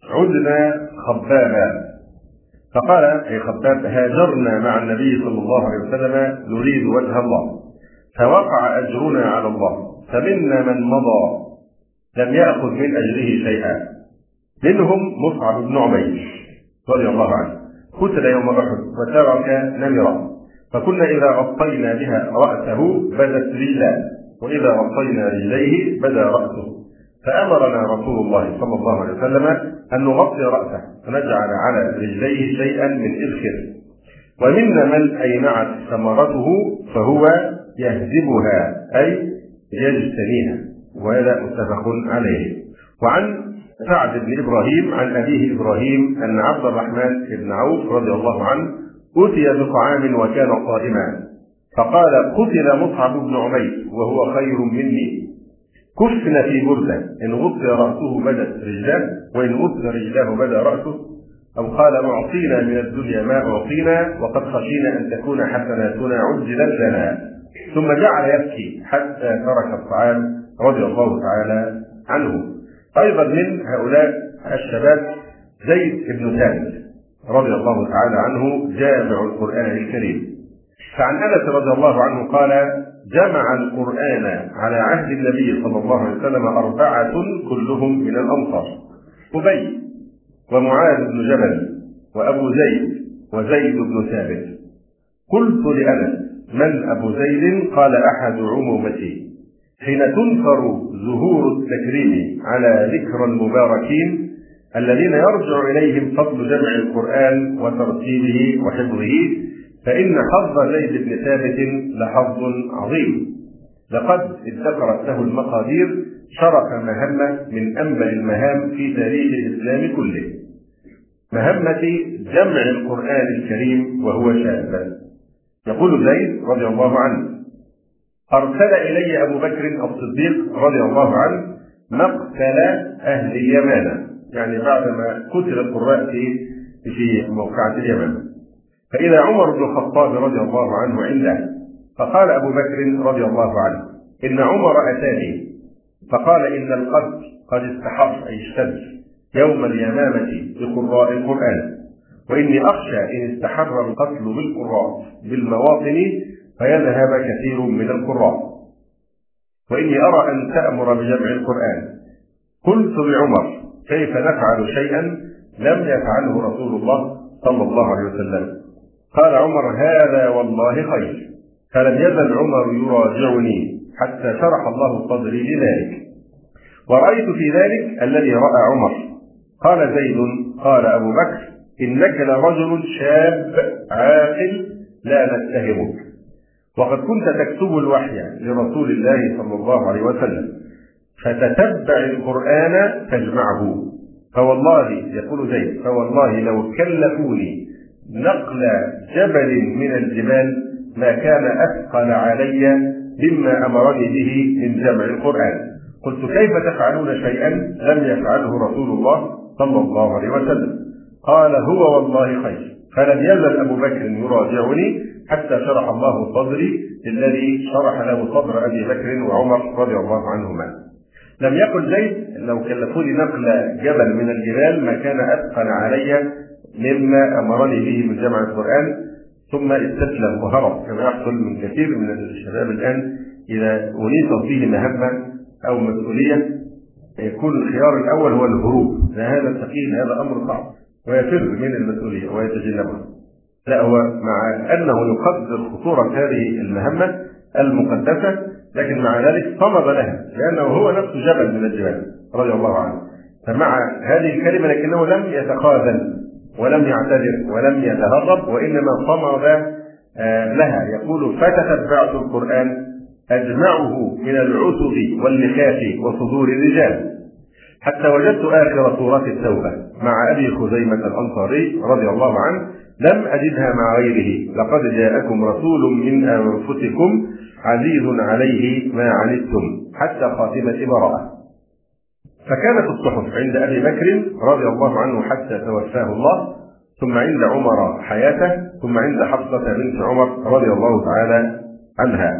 Speaker 1: عدنا خبابا، فقال أي خباب: هاجرنا مع النبي صلى الله عليه وسلم نريد وجه الله، فوقع أجرنا على الله، فمنا من مضى لم يأخذ من أجره شيئا، منهم مصعب بن عمير رضي الله عنه، قتل يوم أحد وترك نمرة، فكنا إذا غطينا بها رأسه بدت رجلاه، وإذا غطينا رجليه بدا رأسه، فأمرنا رسول الله صلى الله عليه وسلم أن نغطي رأسه ونجعل على رجليه شيئا من إذخر. ومنا من أينعت ثمرته فهو يهزمها أي يجتنيها، وهذا متفق عليه. وعن سعد بن إبراهيم عن أبيه إبراهيم أن عبد الرحمن بن عوف رضي الله عنه أتي بطعام وكان قائما، فقال: قتل مصعب بن عمير وهو خير مني، كفن في بردة، إن غطي رأسه بدت رجلاه، وإن غطي رجلاه بدا رأسه. أو قال: أعطينا من الدنيا ما أعطينا، وقد خشينا أن تكون حسناتنا عجلت لنا. ثم جعل يبكي حتى ترك الطعام رضي الله تعالى عنه. أيضا من هؤلاء الشباب زيد بن ثابت رضي الله تعالى عنه جامع القرآن الكريم. فعن أنس رضي الله عنه قال: جمع القرآن على عهد النبي صلى الله عليه وسلم 4 كلهم من الأنصار: أبي ومعاذ بن جبل وأبو زيد وزيد بن ثابت. قلت لأنس: من أبو زيد؟ قال: أحد عمومتي، حين تنثر زهور التكريم على ذكر المباركين الذين يرجع إليهم فضل جمع القرآن وترتيبه وحفظه، فإن حظ زيد بن ثابت لحظ عظيم، لقد ادخرت له المقادير شرف مهمة من أنبل المهام في تاريخ الإسلام كله، مهمة جمع القرآن الكريم وهو شاب. يقول زيد رضي الله عنه: أرسل إلي أبو بكر الصديق رضي الله عنه مقتل أهل اليمامة، يعني بعدما قتل القراء في في موقعة اليمن. فإذا عمر بن الخطاب رضي الله عنه عنده، فقال أبو بكر رضي الله عنه: إن عمر أتاني فقال إن القتل قد استحر أي اشتد يوم اليمامة بقراء القرآن، وإني أخشى إن استحر القتل بالقراء بالمواطن فيذهب كثير من القراء، وإني أرى أن تأمر بجمع القرآن. قلت لعمر: كيف نفعل شيئا لم يفعله رسول الله صلى الله عليه وسلم؟ قال عمر: هذا والله خير. فلم يزل عمر يراجعني حتى شرح الله صدري لذلك، ورأيت في ذلك الذي رأى عمر. قال زيد: قال أبو بكر: إنك لرجل شاب عاقل لا نتهمك، وقد كنت تكتب الوحي لرسول الله صلى الله عليه وسلم، فتتبع القرآن تجمعه. فوالله، يقول زيد، فوالله لو كلفوني نقل جبل من الجبال ما كان أثقل علي مما أمرني به من جمع القرآن. قلت: كيف تفعلون شيئا لم يفعله رسول الله صلى الله عليه وسلم؟ قال: هو والله خير. فلم يزل أبو بكر يراجعني حتى شرح الله صدري الذي شرح له صدر أبي بكر وعمر رضي الله عنهما. لم يقل زيد: لو كلفوني نقل جبل من الجبال ما كان أثقل علي مما أمرني به من جمع القرآن، ثم استسلم وهرب، كما يحصل من كثير من الشباب الآن إذا أنيطت به مهمة أو مسؤولية يكون الخيار الأول هو الهروب، هذا ثقيل، هذا أمر صعب، ويفر من المسؤولية ويتجنبها. لا، هو مع أنه يقدر خطورة هذه المهمة المقدسة، لكن مع ذلك صمد لها، لأنه هو نفسه جبل من الجبال رضي الله عنه. فمع هذه الكلمة لكنه لم يتخاذل ولم يعتذر ولم يتهرب، وإنما صمد لها. يقول: فتتبعت القرآن أجمعه من العتب واللخاف وصدور الرجال، حتى وجدت آخر سورة التوبة مع أبي خزيمة الأنصاري رضي الله عنه، لم أجدها مع غيره: لقد جاءكم رسول من أنفسكم عزيز عليه ما عنتم، حتى خاتمة براءة. فكانت الصحف عند أبي بكر رضي الله عنه حتى توفاه الله، ثم عند عمر حياته، ثم عند حفصة بنت عمر رضي الله تعالى عنها.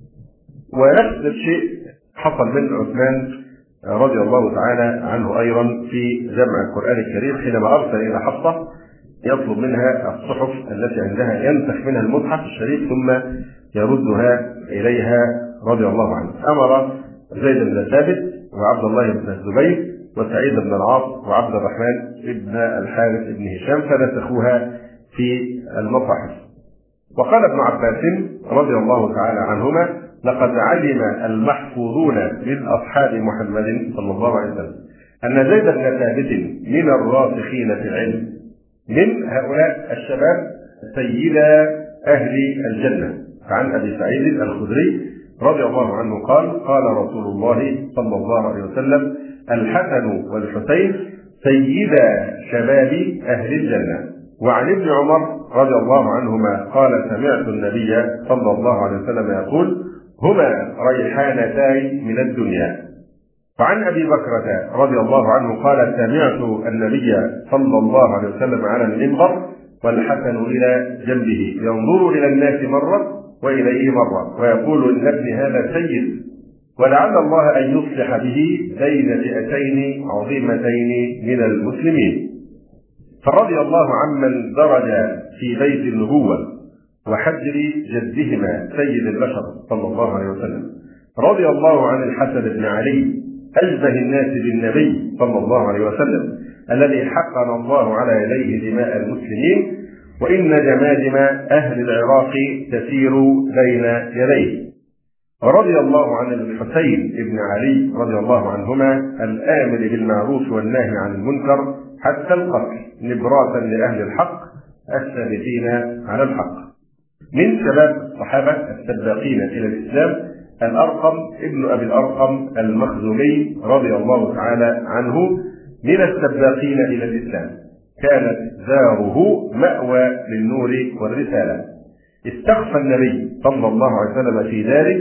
Speaker 1: ونفس الشيء حصل من عثمان رضي الله تعالى عنه أيضا في جمع القرآن الكريم، حينما أرسل إلى حفصة يطلب منها الصحف التي عندها، ينسخ منها المصحف الشريف ثم يردها إليها رضي الله عنه. أمر زيد بن ثابت وعبد الله بن الزبير وسعيد بن العاص وعبد الرحمن بن الحارث بن هشام فنسخوها في المصاحف. وقال ابن عباس رضي الله تعالى عنهما: لقد علم المحفوظون من أصحاب محمد صلى الله عليه وسلم أن زيد بن ثابت من الراسخين في العلم، من هؤلاء الشباب سيدا أهل الجنة. فعن أبي سعيد الخدري رضي الله عنه قال: قال رسول الله صلى الله عليه وسلم: الحسن والحسين سيدا شباب أهل الجنة. وعن ابن عمر رضي الله عنهما قال: سمعت النبي صلى الله عليه وسلم يقول: هما ريحانتان من الدنيا. وعن أبي بكرة رضي الله عنه قال: سمعت النبي صلى الله عليه وسلم على المنبر والحسن إلى جنبه ينظر إلى الناس مرة وإليه مرة ويقول: إن ابني هذا سيد، ولعل الله أن يصلح به بين فئتين عظيمتين من المسلمين. فرضي الله عمن درج في بيت النبوة وحجر جدهما سيد البشر صلى الله عليه وسلم. رضي الله عن الحسن بن علي أشبه الناس بالنبي صلى الله عليه وسلم، الذي حقن الله على يديه دماء المسلمين، وإن جماجم أهل العراق تسير بين يديه. ورضي الله عن الحسين بن علي رضي الله عنهما الآمر بالمعروف والناهي عن المنكر حتى القتل، نبراسا لأهل الحق الثابتين على الحق. من شباب الصحابة السباقين إلى الإسلام الأرقم ابن أبي الأرقم المخزومي رضي الله تعالى عنه، من السباقين إلى الإسلام، كانت داره مأوى للنور والرسالة. استخفى النبي صلى الله عليه وسلم في داره،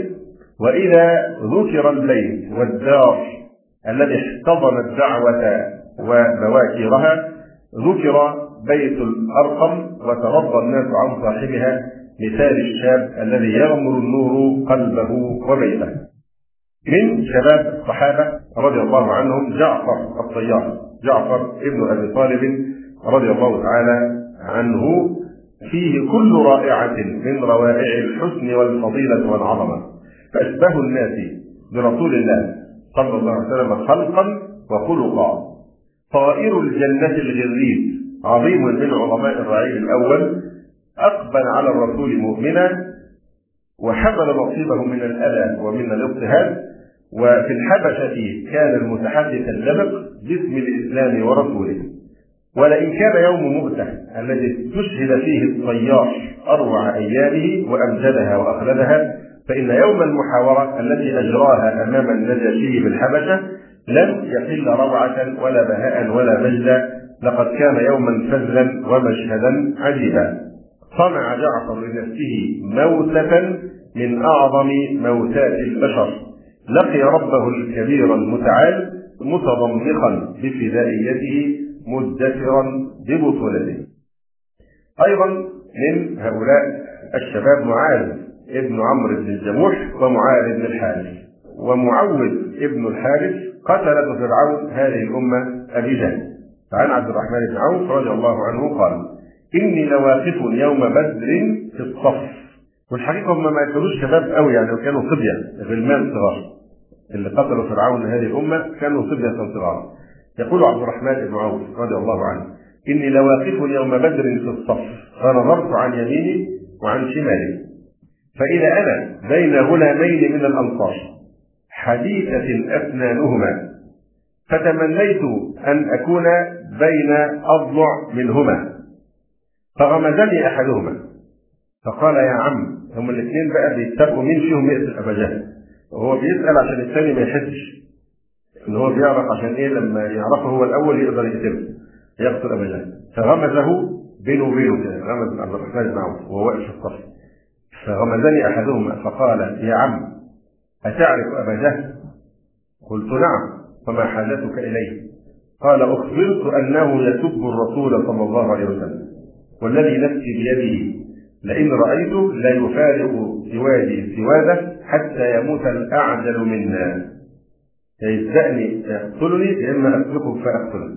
Speaker 1: وإذا ذكر البيت والدار الذي احتضن الدعوة وبواكرها ذكر بيت الأرقم وترضى الناس عن صاحبها مثال الشاب الذي يغمر النور قلبه وبيته. من شباب الصحابة رضي الله عنهم جعفر الطيار، جعفر ابن أبي طالب رضي الله تعالى عنه، فيه كل رائعة من روائع الحسن والفضيلة والعظمة، فأشبه الناس برسول الله صلى الله عليه وسلم خلقا وخلقا. طائر الجنة الغريب عظيم من علماء الرعيل الأول، أقبل على الرسول مؤمنا وحمل نصيبه من الأذى ومن الاضطهاد، وفي الحبشة كان المتحدث اللبق باسم الإسلام ورسوله. ولئن كان يوم مؤتة الذي استشهد فيه الطيار أروع أيامه وأمجدها وأخلدها، فإن يوم المحاورة التي أجراها أمام النجاشي بالحبشة لم يقل روعة ولا بهاء ولا مجدا، لقد كان يوما فذا ومشهدا عجيبا. صنع جعفر لنفسه موتة من أعظم موتات البشر، لقي ربه الكبير المتعال متضمخا بفدائيته مدثرا ببطولته. أيضا من هؤلاء الشباب معاذ ابن عمرو بن الجموح ومعاذ بن الحارث. ومعوذ ابن الحارث قتل فرعون هذه الأمة أبي جهل. فعن عبد الرحمن بن عوف رضي الله عنه قال: إني لواقف يوم بدر في الصف. والحقيقة هم ما كانوش شباب قوي يعني، وكانوا صبية غلمان صغار. اللي قتلوا فرعون هذه الأمة كانوا صبية صغار. يقول عبد الرحمن بن عوف رضي الله عنه: إني لواقف يوم بدر في الصف، فنظرت عن يميني وعن شمالي، فإذا أنا بين غلامين من الأنصار حديثة أسنانهما، فتمنيت أن أكون بين أضلع منهما، فغمزني أحدهما فقال: يا عم. هم الاثنين بقى بيتسابقوا مين فيهم يقتل أبا جهل، وهو بيسأل عشان الثاني ما يحسش ان هو بيعرف، عشان ايه لما يعرفه هو الاول يقدر يقتل ابا جهل. فغمزه بينه وبينه كده، غمز عبد الرحمن بن عوف وهو واقف في الصف. فغمزني احدهما فقال: يا عم اتعرف ابا جهل؟ قلت: نعم، وما حاجتك اليه؟ قال: اخبرت انه يسب الرسول صلى الله عليه وسلم، والذي نفسي بيده لئن رايته لا يفارق سوادي سواده حتى يموت الاعجل منا، يسبقني يقتلني يا اما اسبقه فاقتله.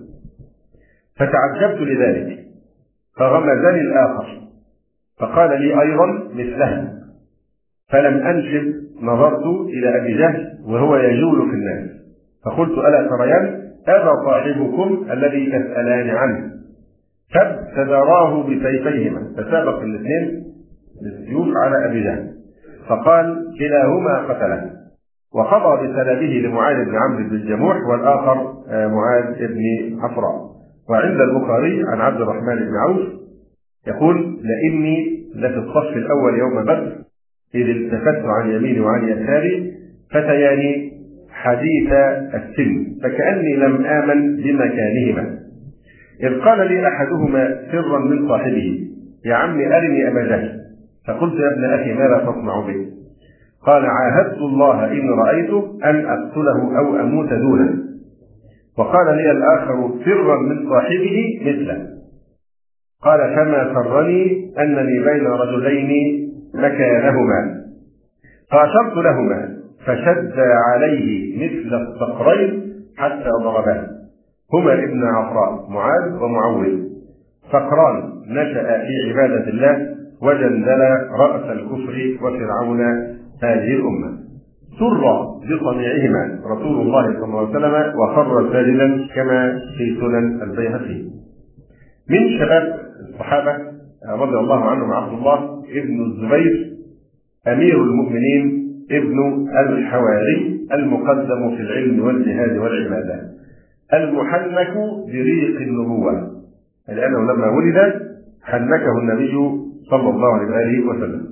Speaker 1: فتعجبت لذلك، فغمزني الاخر فقال لي ايضا مثلها، فلم انشب نظرت الى ابي جهل وهو يجول في الناس، فقلت: الا تريان هذا صاحبكم الذي تسالان عنه؟ فابتدراه بسيفيهما، تسابق الاثنين بالسيوف على ابي جهل، فقال: كلاهما قتله، وقضى بسلبه لمعاذ بن عمرو بن الجموح والآخر معاذ بن عفراء. وعند البخاري عن عبد الرحمن بن عوف يقول: لإني لفي الصف الأول يوم بدر إذ التفت عن يميني وعن يساري فتيان حديث السن، فكأني لم آمن بمكانهما، إذ قال لي أحدهما سرا من صاحبه: يا عم أرني أبا جهل. فقلت: يا ابن أخي ماذا تصنع به؟ قال: عاهدت الله إن رأيته أن أقتله أو أموت دونه. وقال لي الآخر سرا من صاحبه مثله. قال: فما سرني أنني بين رجلين مكانهما، فأشرت لهما فشد عليه مثل الصقرين حتى ضرباه، هما ابن عفراء معاذ ومعوذ، صقران نشأ في عبادة الله وجندل رأس الكفر وفرعون هذه الأمة. سر بصنيعهما رسول الله صلى الله عليه وسلم وخر ساجدا كما في سنن البيهقي. من شباب الصحابة رضي الله عنهم عبد الله ابن الزبير أمير المؤمنين ابن الحواري المقدم في العلم والجهاد والعبادة، المحنك بريق النبوة، لأنه لما ولد حنكه النبي صلى الله عليه وسلم.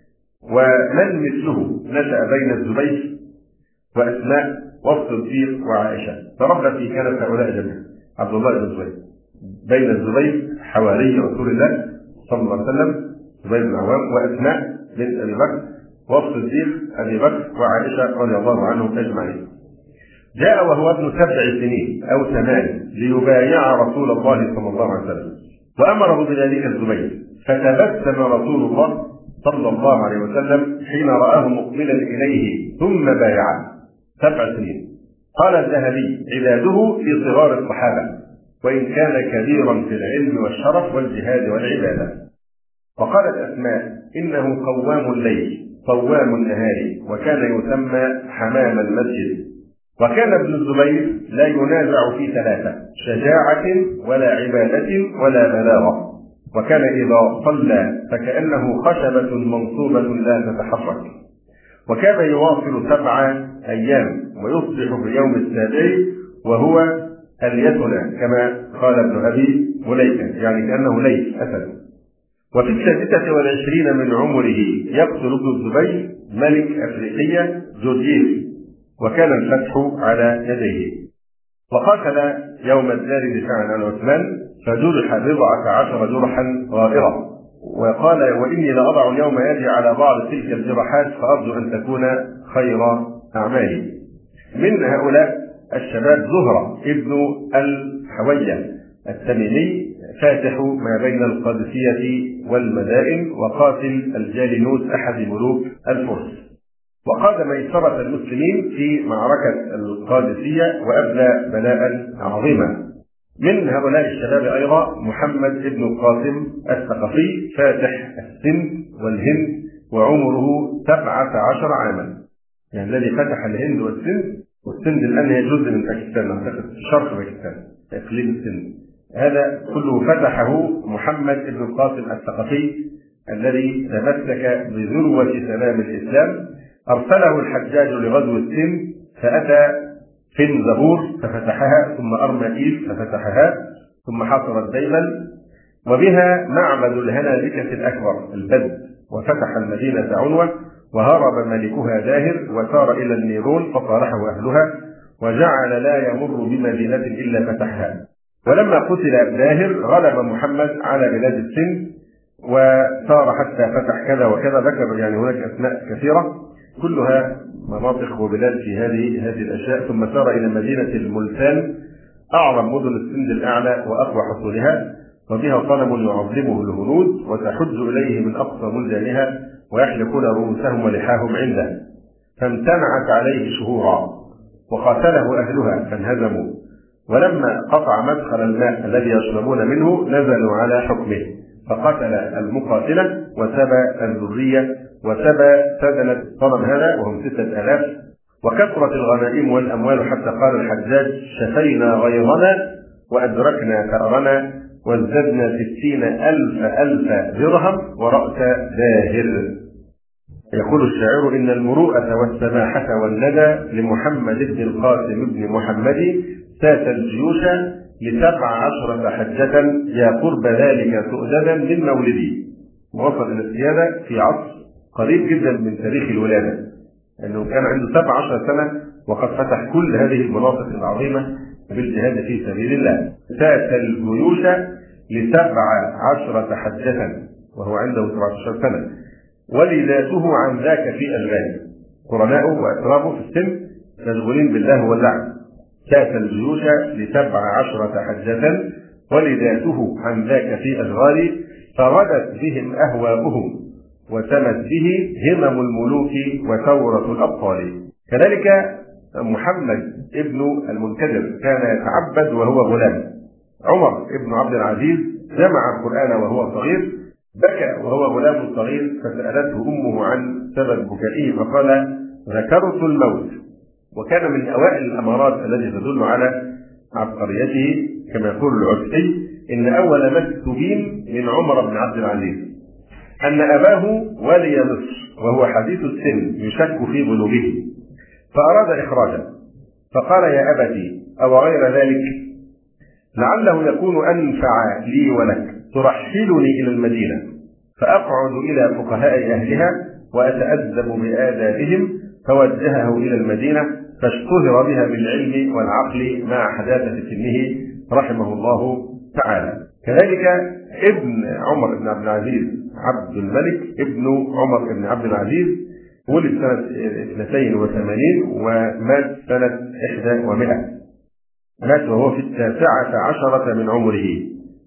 Speaker 1: ومن مثله نشأ بين الزبير وأسماء والصديق وعائشة، تربت كانت هؤلاء جميعا. عبد الله بن الزبير بين الزبير حواري رسول الله صلى الله عليه وسلم زبير بن عوام، وأسماء بنت أبي بكر، والصديق أبي بكر وعائشة رضي الله عنهم أجمعين. جاء وهو ابن 7 سنين أو 8 ليبايع رسول الله صلى الله عليه وسلم، وأمره بذلك الزبير، فتبسم رسول الله صلى الله عليه وسلم حين رآه مقبلا إليه ثم بايعه 7 سنين. قال الذهبي: عداده في صغار الصحابة، وإن كان كبيرا في العلم والشرف والجهاد والعبادة. وقالت أسماء: إنه قوام الليل صوام النهار، وكان يسمى حمام المسجد. وكان ابن الزبير لا ينازع في 3: شجاعة ولا عبادة ولا بلاغة. وكان إذا صلى فكأنه خشبة منصوبة لا تتحرك. وكان يواصل 7 أيام ويصبح في يوم السابع وهو اليتنا، كما قال ابن أبي مليكة، يعني كأنه ليث أسد. وفي 26 من عمره يقتل ابن الزبير ملك أفريقية جورجيس، وكان الفتح على يديه. وقاتل يوم الدار دفاعا عن عثمان فجرح 14 جرحا غائرة، وقال: وإني لأضع اليوم يدي على بعض تلك الجراحات فأرجو أن تكون خير أعمالي. من هؤلاء الشباب زهرة ابن الحوية التميمي، فاتح ما بين القادسية والمدائن، وقاتل الجالينوس أحد ملوك الفرس. وقاد ميسرة المسلمين في معركة القادسية وأبلى بلاء عظيما. من هؤلاء الشباب أيضا محمد بن القاسم الثقفي، فاتح السند والهند، وعمره 17 عاما، يعني الذي فتح الهند والسند. والسند الآن هي جزء من باكستان، أعتقد شرق باكستان، إقليم السند. هذا كله فتحه محمد بن القاسم الثقفي الذي تمسك بذروة سلام الإسلام. أرسله الحجاج لغزو السند، فأتى فنزبور ففتحها، ثم أرمائيل ففتحها، ثم حصرت ديمل، وبها معبد الهنادكة الأكبر البد، وفتح المدينة عنوة، وهرب ملكها داهر وسار إلى النيرون فصالحه أهلها، وجعل لا يمر بمدينة إلا فتحها. ولما قتل داهر غلب محمد على بلاد السند وسار حتى فتح كذا وكذا، ذكر يعني هناك أسماء كثيرة كلها مناطق وبلاد في هذه الأشياء. ثم سار إلى مدينة الملتان، أعظم مدن السند الأعلى وأقوى حصونها، وبها صنم يعظمه الهنود، وتحج إليه من أقصى بلدانها، ويحلقون رؤوسهم ولحاهم عنده. فامتنعت عليه شهورا، وقاتله أهلها فانهزموا. ولما قطع مدخل الماء الذي يشربون منه نزلوا على حكمه، فقتل المقاتلة وسبى الذرية وسبى سدنة الصنم هذا وهم 6000. وكثرت الغنائم والأموال حتى قال الحجاج: شفينا غيرنا وأدركنا ثأرنا، وازددنا 60,000 درهم ورأس داهر. يقول الشاعر: إن المروءة والسماحة والندى لمحمد بن القاسم بن محمد سات الجيوش ل17 حجة، يا قرب ذلك سؤددا من مولدي. وصل إلى السيادة في عصر قريب جدا من تاريخ الولادة، لأنه كان عنده 17 سنة وقد فتح كل هذه المناطق العظيمة بالجهاد في سبيل الله. سات الجيوش ل17 حجة وهو عنده 17 سنة، ولذاته عن ذاك في أشغال. قرناؤه وأترابه في السن مشغولين بالله واللعب. سات الجيوش ل17 حجة ولذاته عن ذاك في أشغال، فغدت بهم أهواؤهم وتمت به همم الملوك وثورة الأبطال. كذلك محمد ابن المنكدر كان يتعبد وهو غلام. عمر ابن عبد العزيز جمع القرآن وهو صغير، بكى وهو غلام صغير، فسألته أمه عن سبب بكائه فقال: ذكرت الموت. وكان من أوائل الأمارات التي تدل على عبقريته كما يقول العسكري: إن أول ما استبين من عمر بن عبد العزيز أن أباه ولي مصر وهو حديث السن يشك في بلوغه، فأراد إخراجه، فقال: يا أبتي أو غير ذلك لعله يكون أنفع لي ولك، ترحلني إلى المدينة فأقعد إلى فقهاء أهلها وأتأدب بآدابهم. فوجهه إلى المدينة فاشتهر بها بالعلم والعقل مع حداثة سنه رحمه الله تعالى. كذلك ابن عمر بن عبد العزيز عبد الملك ابن عمر بن عبد العزيز ولد سنة 82 ومات سنة 100، مات وهو في 19 من عمره.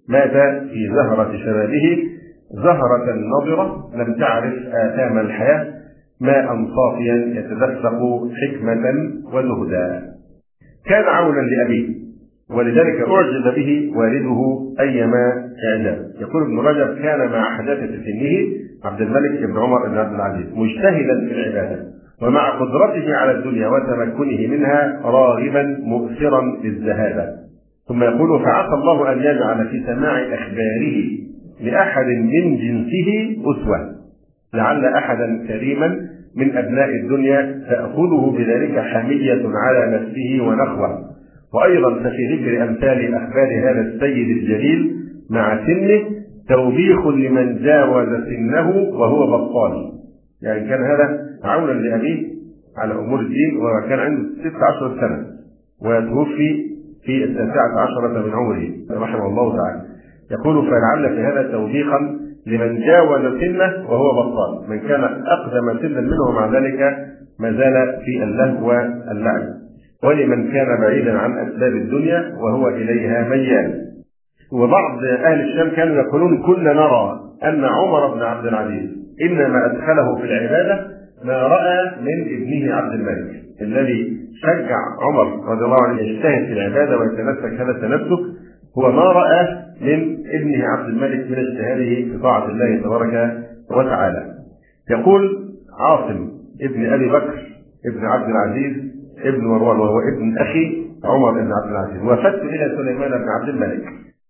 Speaker 1: مات في زهرة شبابه زهرة نضرة لم تعرف آثام الحياة، ماء صافيا يتدفق حكمة وزهدا. كان عونا لأبيه، ولذلك أعجب به والده أيما إعجاب. يقول ابن رجب: كان مع حداثة سنه عبد الملك بن عمر بن عبد العزيز مجتهدا في العبادة، ومع قدرته على الدنيا وتمكنه منها راغبا مؤثرا للزهادة. ثم يقول: فعسى الله أن يجعل في سماع أخباره لأحد من جنسه أسوة، لعل أحدا كريما من أبناء الدنيا تأخذه بذلك حمية على نفسه ونخوة. وأيضا ففي ذكر أمثال أخبار هذا السيد الجليل مع سنه توبيخ لمن جاوز سنه وهو بطال. يعني كان هذا عونا لأبيه على أمور الدين، وكان عنده 16 سنة وتوفي في 19 من عمره رحمه الله تعالى. يقول: فلعل في هذا توبيخا لمن جاوز سنه وهو بطال، من كان أقدم سنا منه ومع ذلك ما زال في اللهو واللعب، ولمن كان بعيدا عن أسباب الدنيا وهو إليها ميال. وبعض أهل الشام كانوا يقولون: كنا نرى أن عمر بن عبد العزيز إنما أدخله في العبادة ما رأى من ابنه عبد الملك، الذي شجع عمر رضي الله عنه يجتهد في العبادة ويتمسك هذا التمسك، هو ما رأى من ابنه عبد الملك من اجتهاده في طاعة الله تبارك وتعالى. يقول عاصم ابن أبي بكر ابن عبد العزيز ابن مروان، وهو ابن أخي عمر بن عبد العزيز: وفدت إلى سليمان بن عبد الملك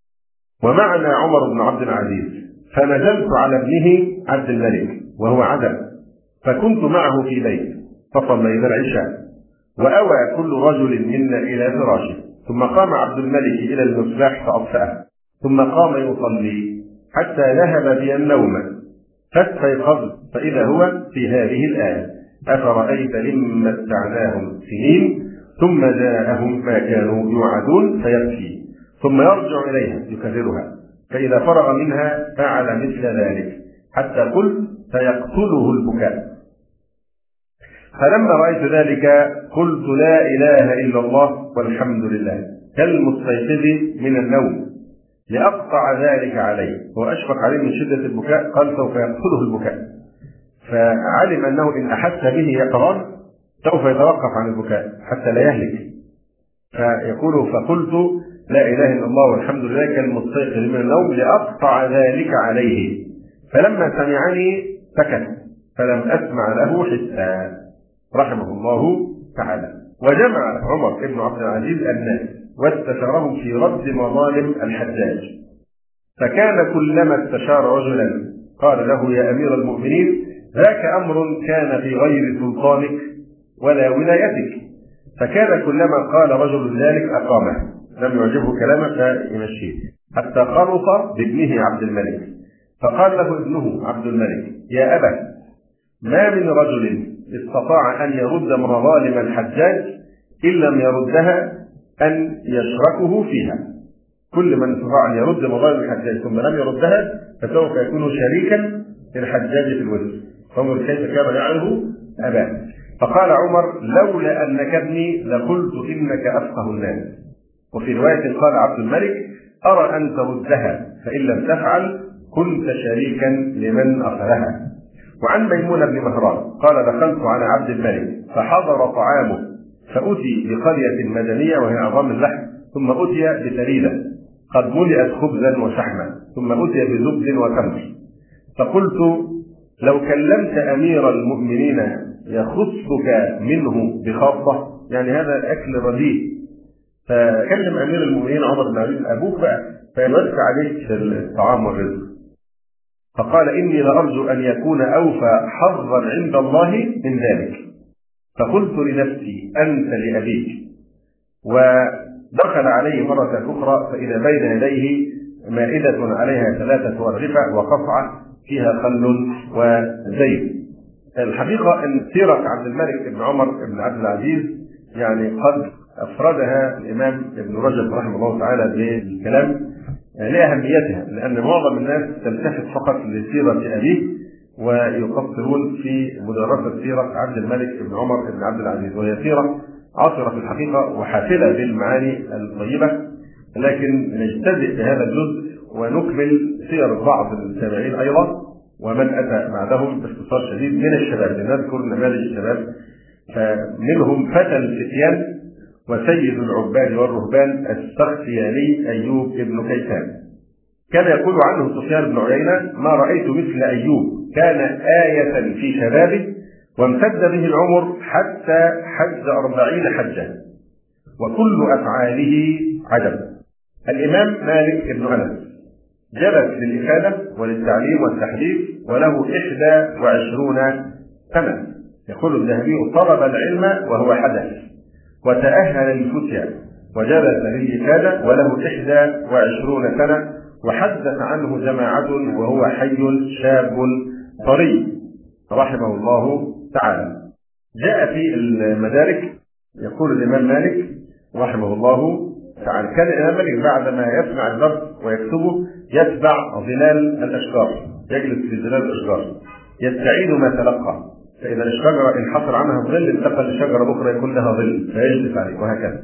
Speaker 1: ومعنا عمر بن عبد العزيز، فنزلت على ابنه عبد الملك وهو عدم، فكنت معه في بيت فصلينا العشاء، وأوى كل رجل منا إلى فراشه، ثم قام عبد الملك إلى المصباح فأطفأه، ثم قام يصلي حتى ذهب بي النوم، فاستيقظت فإذا هو في هذه الآية: أفرأيت إن متعناهم سنين ثم جاءهم ما كانوا يوعدون، فيبكي ثم يرجع إليها يكررها، فإذا فرغ منها فعل مثل ذلك حتى قلت سيقتله البكاء. فلما رأيت ذلك قلت: لا إله إلا الله والحمد لله، كالمستيقظ من النوم، لأقطع ذلك عليه. وأشفق عليه من شدة البكاء، قال: سوف يقتله البكاء. فعلم أنه إن أحس به يقظان سوف يتوقف عن البكاء حتى لا يهلك. فيقول: فقلت: لا إله إلا الله والحمد لله كالمستيقظ من النوم، لأقطع ذلك عليه. فلما سمعني سكت، فلم أسمع له حسا، رحمه الله تعالى. وجمع عمر بن عبد العزيز الناس واستشارهم في رد مظالم الحجاج، فكان كلما استشار رجلا قال له: يا أمير المؤمنين، ذاك أمر كان في غير سلطانك ولا ولايتك. فكان كلما قال رجل ذلك أقامه، لم يعجبه كلامه فيمشيه، حتى خلص بابنه عبد الملك، فقال له ابنه عبد الملك: يا أبا، ما من رجل استطاع أن يرد مظالم الحجاج إن لم يردها أن يشركه فيها. كل من استطاع أن يرد مظالم الحجاج ثم لم يردها فسوف يكون شريكا للحجاج في الوزر. فانظر كيف كان يعرض أباه. فقال عمر: لولا أنك ابني لقلت إنك أفقه الناس. وفي رواية قال عبد الملك: أرى أن تردها، فإن لم تفعل كنت شريكا لمن أخذها. وعن ميمون بن مهران قال: دخلت على عبد الملك فحضر طعامه، فأتي بقرية مدنية وهي عظام اللحم، ثم أتي بثريدة قد ملئت خبزا وشحما، ثم أتي بزبد وتمر. فقلت: لو كلمت أمير المؤمنين يخصك منه بخاصة، يعني هذا أكل رديء، فكلم أمير المؤمنين عمر بن عبد أبوك بقى فيوسع عليك الطعام والرزق. فقال: إني لأرجو أن يكون أوفى حظا عند الله من ذلك. فقلت لنفسي: أنت لأبيك. ودخل عليه مرة أخرى فإذا بين يديه مائدة عليها 3 أرغفة وقصعة فيها خل وزيت. الحقيقة أن سيرة عبد الملك بن عمر بن عبد العزيز يعني قد أفردها الإمام ابن رجب رحمه الله تعالى بالكلام لأهميتها، لأن معظم الناس تلتفت فقط لسيرة أبيه ويقصرون في مدرسة سيرة عبد الملك بن عمر بن عبد العزيز، وهي سيرة عاصرة في الحقيقة وحافلة بالمعاني الطيبة. لكن نجتزئ بهذا الجزء ونكمل سير بعض التابعين أيضا ومن أتى بعدهم باختصار شديد من الشباب، لنذكر نماذج الشباب. فمنهم فتى الفتيان وسيد العباد والرهبان السختياني أيوب بن كيسان. كان يقول عنه سفيان بن عيينة: ما رأيت مثل أيوب، كان آية في شبابه وامتد به العمر حتى حج 40 حجة وكل أفعاله عجب. الإمام مالك بن أنس جلس للإفادة وللتعليم والتحديث وله 21 سنة. يقول الذهبي: طلب العلم وهو حدث وتأهل للفتيا وجلس للإفادة وله 21 سنة، وحدث عنه جماعة وهو حي شاب طري رحمه الله تعالى. جاء في المدارك يقول الإمام مالك رحمه الله تعالى: كان الإمام مالك بعد ما يسمع الدرس ويكتبه يتبع ظلال الأشجار، يجلس في ظلال الأشجار يستعيد ما تلقى، فإذا الشجرة انحصر عنها ظل انتقل لشجرة أخرى يكون لها ظل فيجلس عليه وهكذا.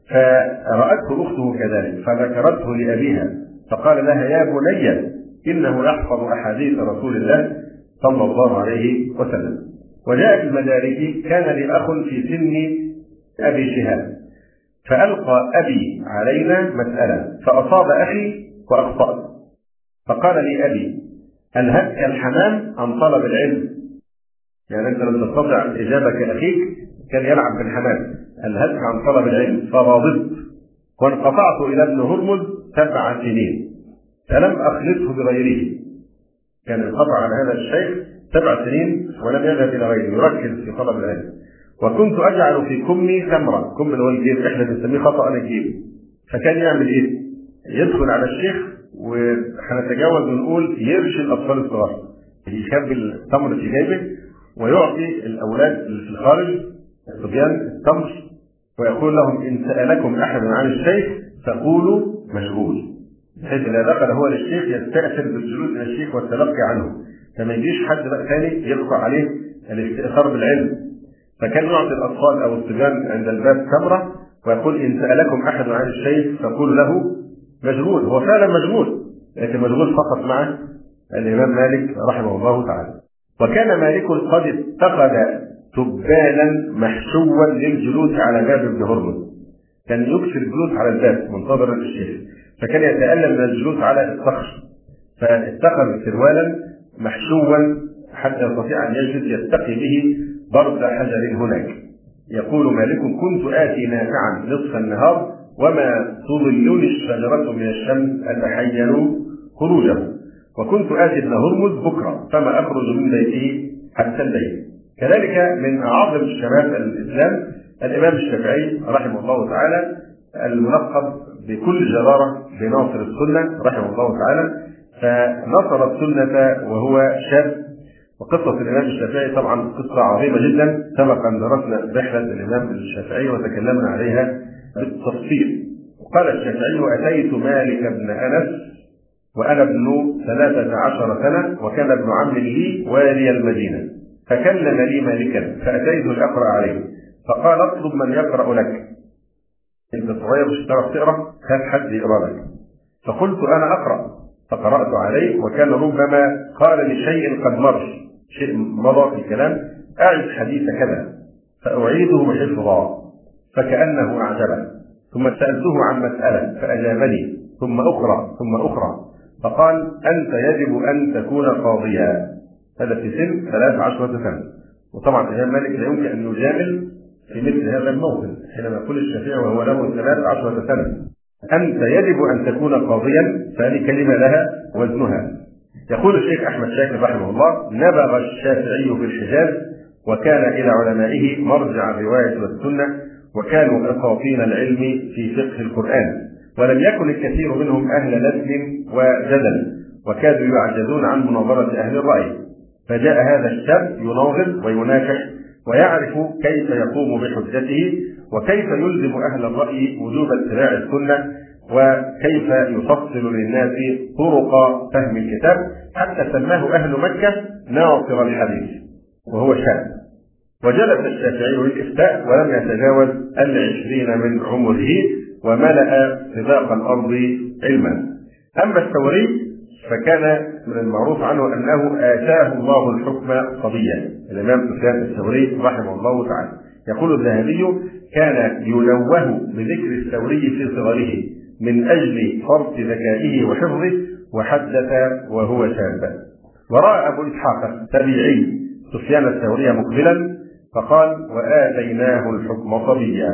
Speaker 1: فرأته أخته كذلك فذكرته لأبيها فقال لها: يا بني إنه يحفظ أحاديث رسول الله صلى الله عليه وسلم. وجاء في المدارك: كان لي أخ في سن أبي شهاب فألقى أبي علينا مسألة فأصاب أخي وأخطأت، فقال لي أبي: ألهتك الحمام عن طلب العلم؟ يعني أنت لم تستطع الإجابة كأخيك، كان يلعب بالحمام. ألهتك عن طلب العلم فغضبت وانقطعت إلى ابن هرمز 7 سنين فلم أخلصه بغيره. كان انقطع عن هذا الشيخ 7 سنين ولم يذهب إلى غيره يركز في طلب العلم. وكنت أجعل في كمي تمرة، كم اللي هو الجيب، إحنا بنسميه خطأ الجيب. فكان يعمل إيه؟ يدخل على الشيخ وهنتجاوز ونقول يرشي الأطفال الصغار، يخبي التمر في جيبه ويعطي الأولاد اللي في الخارج الصبيان التمر ويقول لهم: إن سألكم أحد عن الشيخ فقولوا مشغول، بحيث إذا دخل هو للشيخ يستأثر بالجلوس إلى الشيخ والتلقي عنه، فما يجيش حد بقى ثاني يقطع عليه الاستئثار بالعلم. فكان يعطي الأطفال أو الصبيان عند الباب تمرة ويقول: إن سألكم أحد عن الشيخ فقولوا له مشغول. هو فعلا مشغول، لكن مشغول فقط مع الإمام مالك رحمه الله تعالى. وكان مالك قد اتخذ تبانا محشوا للجلوس على باب ابن هرمز، كان يكثر الجلوس على الباب منتظر الشيخ، فكان يتألم من الجلوس على الصخر، فاتخذ سروالا محشوا حتى يستطيع أن يجلس يتقي به برد حجر هناك. يقول مالك: كنت آتي نافعا نصف النهار وما تظلني الشجرة من الشمس أتحين خروجه، وكنت آتي ابن هرمز بكرة فما أخرج من بيته حتى الليل. كذلك من أعظم شباب الإسلام الإمام الشافعي رحمه الله تعالى، الملقب بكل جرارة بناصر السنة رحمه الله تعالى، فنصر السنة وهو شاب. وقصة الإمام الشافعي طبعا قصة عظيمة جدا، سبق أن درسنا رحلة الإمام الشافعي وتكلمنا عليها بالتفصيل. قال الشافعي: أتيت مالك بن أنس وأنا ابن 13 سنة وكان ابن عم لي والي المدينة، فكلم لي مالكا فأتيت لأقرأ عليه فقال: اطلب من يقرأ لك، أنت صغير مش هتعرف تقرأ، هات حد يقرأ لك. فقلت: أنا أقرأ، فقرأت عليه وكان ربما قال لشيء قد مر، شيء مضى في الكلام، أعد حديث كذا فأعيده حفظا فكأنه أعجبه، ثم سألته عن مسألة فأجابني، ثم أخرى فقال: أنت يجب أن تكون قاضيا. هذا في سن 13 سنة. وطبعا الإمام مالك لا يمكن أن يجامل في مثل هذا الموطن حينما يقول الشافعي وهو له 13 سنة: أنت يجب أن تكون قاضيا، فهذه كلمة لها وزنها. يقول الشيخ أحمد شاكر رحمه الله: نبغ الشافعي في الحجاز وكان إلى علمائه مرجع الرواية والسنة، وكانوا أساطين العلم في فقه القرآن، ولم يكن الكثير منهم أهل لذ وجدل، وكادوا يعجزون عن مناظرة أهل الرأي. فجاء هذا الشاب يناظر ويناقش ويعرف كيف يقوم بحجته وكيف يلزم أهل الرأي وجوب اتباع السنة وكيف يفصل للناس طرق فهم الكتاب، حتى سماه أهل مكة ناصر الحديث وهو شاب. وجلس الشافعي للإفتاء ولم يتجاوز 20 من عمره وملأ سباق الأرض علما. أما الثوري فكان من المعروف عنه أنه آتاه الله الحكم صبيا. الإمام سفيان الثوري رحمه الله تعالى يقول الذهبي: كان ينوه بذكر الثوري في صغره من أجل فرط ذكائه وحفظه، وحدث وهو شاب. ورأى أبو إسحاق التبيعي سفيان الثوري مقبلا فقال: وآتيناه الحكم صبيا.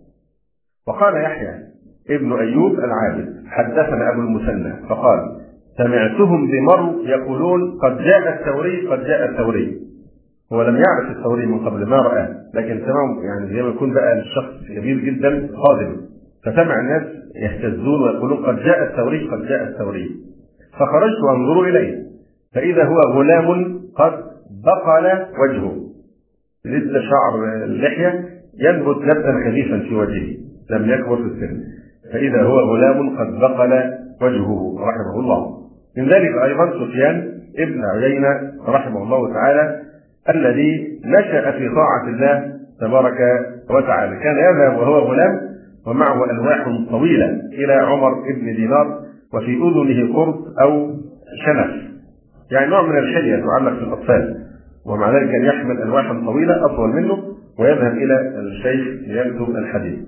Speaker 1: وقال يحيى ابن أيوب العابد: حدثنا أبو المثنى فقال: سمعتهم بمرو يقولون قد جاء الثوري قد جاء الثوري. هو لم يعرف الثوري من قبل، ما رآه، لكن سمعه يعني زي ما يكون بقى الشخص كبير جدا قادم، فسمع الناس يهتزون ويقولون قد جاء الثوري قد جاء الثوري. فخرجت أنظر إليه فإذا هو غلام قد بقل وجهه، لسه شعر اللحية ينبت نبتا خفيفا في وجهه، لم يكبر في السن، فإذا هو غلام قد بقل وجهه رحمه الله. من ذلك أيضا سفيان ابن عيينة رحمه الله تعالى الذي نشأ في طاعة الله تبارك وتعالى، كان يذهب وهو غلام ومعه ألواح طويلة إلى عمر ابن دينار وفي أذنه قرط أو شنف، يعني نوع من الحلية تعلق في الأطفال، ومع ذلك كان يحمل ألواحا طويلة أطول منه ويذهب إلى الشيخ ليكتب الحديث.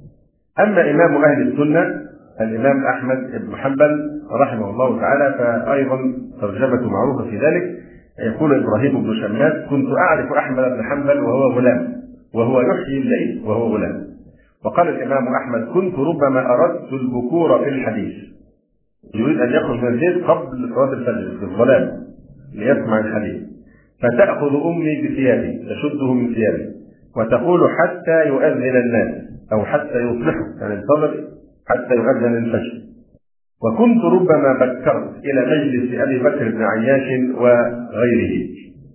Speaker 1: أما إمام أهل السنة الإمام أحمد بن حنبل رحمه الله تعالى فأيضا ترجمته معروفة في ذلك. يقول إبراهيم بن شماس: كنت أعرف أحمد بن حنبل وهو غلام وهو يحيي الليل وهو غلام. وقال الإمام أحمد: كنت ربما أردت البكور في الحديث، يريد أن يخرج من البيت قبل صلاة الفجر في الظلام ليسمع الحديث، فتأخذ أمي بثيابي تشده من ثيابي وتقول حتى يؤذن الناس أو حتى يصبحوا، يعني انتظر حتى يؤذن الفجر. وكنت ربما بكرت إلى مجلس أبي بكر بن عياش وغيره.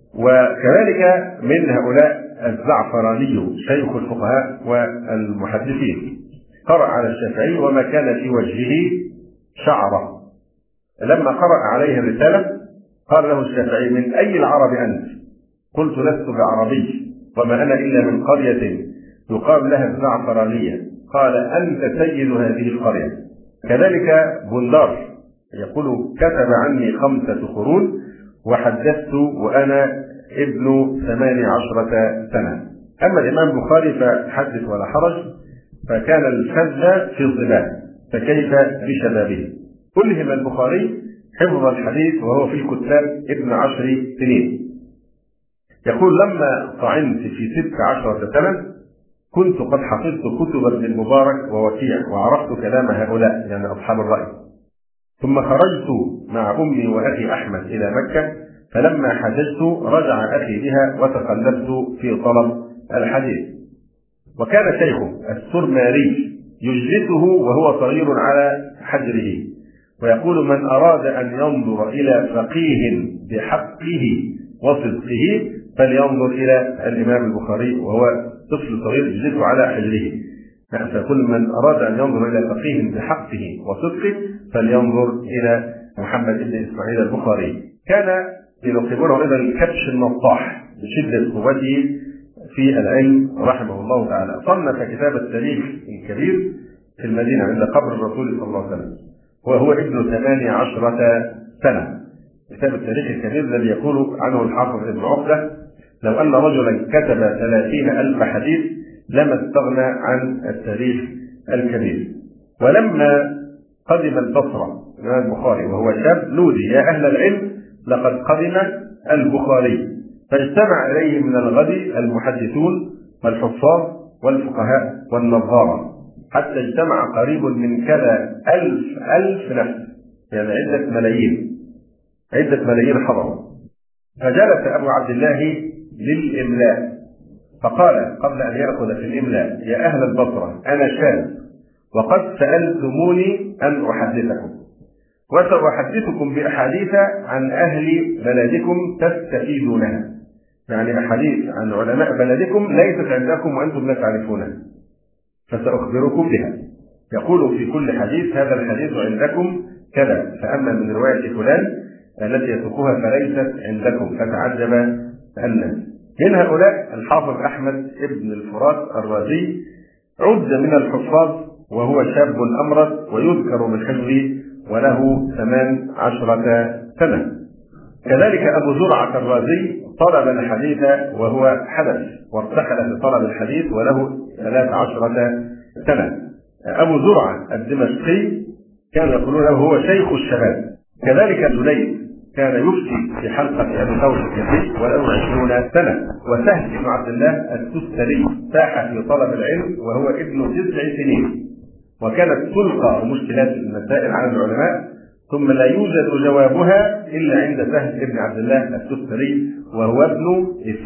Speaker 1: وكذلك من هؤلاء الزعفراني شيخ الفقهاء والمحدثين، قرأ على الشافعي وما كان في وجهه شعرة. لما قرأ عليه الرسالة قال له الشافعي: من أي العرب أنت؟ قلت: لست بعربي، وما أنا إلا من قرية يقال لها الزعفرانية. قال: أنت سيد هذه القرية. كذلك بندار يقول: كتب عني 5 قرون وحدثت وأنا ابن 18 سنة. أما الإمام البخاري فحدث ولا حرج، فكان الفذ في الظلال، فكيف بشبابه؟ ألهم البخاري حفظ الحديث وهو في الكتاب 12 سنين. يقول: لما طعنت في 16 سنة كنت قد حفظت كتب ابن المبارك ووكيع وعرفت كلام هؤلاء، يعني أصحاب الرأي. ثم خرجت مع أمي وأخي أحمد إلى مكة، فلما حججت رجع أخي بها وتقلبت في طلب الحديث. وكان شيخه السرماري يجلسه وهو صغير على حجره ويقول: من أراد أن ينظر إلى فقيه بحقه وصدقه فلينظر إلى الإمام البخاري، وهو طفل صغير يجلس على حجره. فكل من أراد أن ينظر إلى فقيه بحقه وصدقه فلينظر إلى محمد بن إسماعيل البخاري. كان يلقبونه إذا الكبش النطاح بشدة قوته في العلم رحمه الله تعالى. صنف كتاب التاريخ الكبير في المدينة عند قبر الرسول صلى الله عليه وسلم وهو ابن 18 سنة. كتاب التاريخ الكبير الذي يقول عنه الحافظ ابن عقدة: لو أن رجلا كتب 30,000 حديث لما استغنى عن التاريخ الكبير. ولما قدم البصرة الإمام البخاري وهو شاب نودي: يا أهل العلم لقد قدم البخاري. فاجتمع إليه من الغد المحدثون والحفاظ والفقهاء والنظارة، حتى اجتمع قريب من كذا 1000 نفس، يعني عدة ملايين حضروا. فجلس أبو عبد الله للإملاء فقال قبل أن يأخذ في الإملاء: يا أهل البصرة أنا شاب وقد سألتموني أن أحدثكم، وسأحدثكم بأحاديث عن أهل بلدكم تستفيدونها، يعني أحاديث عن علماء بلدكم ليست عندكم وأنتم لا تعرفونها، فسأخبركم بها. يقول في كل حديث: هذا الحديث عندكم كذا، فأما من رواية فلان التي يسوقها فليست عندكم، فتعجب الناس. من هؤلاء الحافظ أحمد بن الفرات الرازي، عد من الحفاظ وهو شاب أمرد ويذكر بالحفظ وله 18 سنة. كذلك أبو زرعة الرازي طلب الحديث وهو حدث، وارتحل في طلب الحديث وله 13 سنة. أبو زرعة الدمشقي كان يقولون له هو شيخ الشباب. كذلك جليد كان يفتي في حلقة أبي ثور الكندي وله 20 سنة. وسهل بن عبد الله التستري ساح في طلب العلم وهو ابن 9 سنين، وكانت تلقى مشكلات المسائل على العلماء ثم لا يوجد جوابها إلا عند سهل بن عبد الله التستري وهو ابن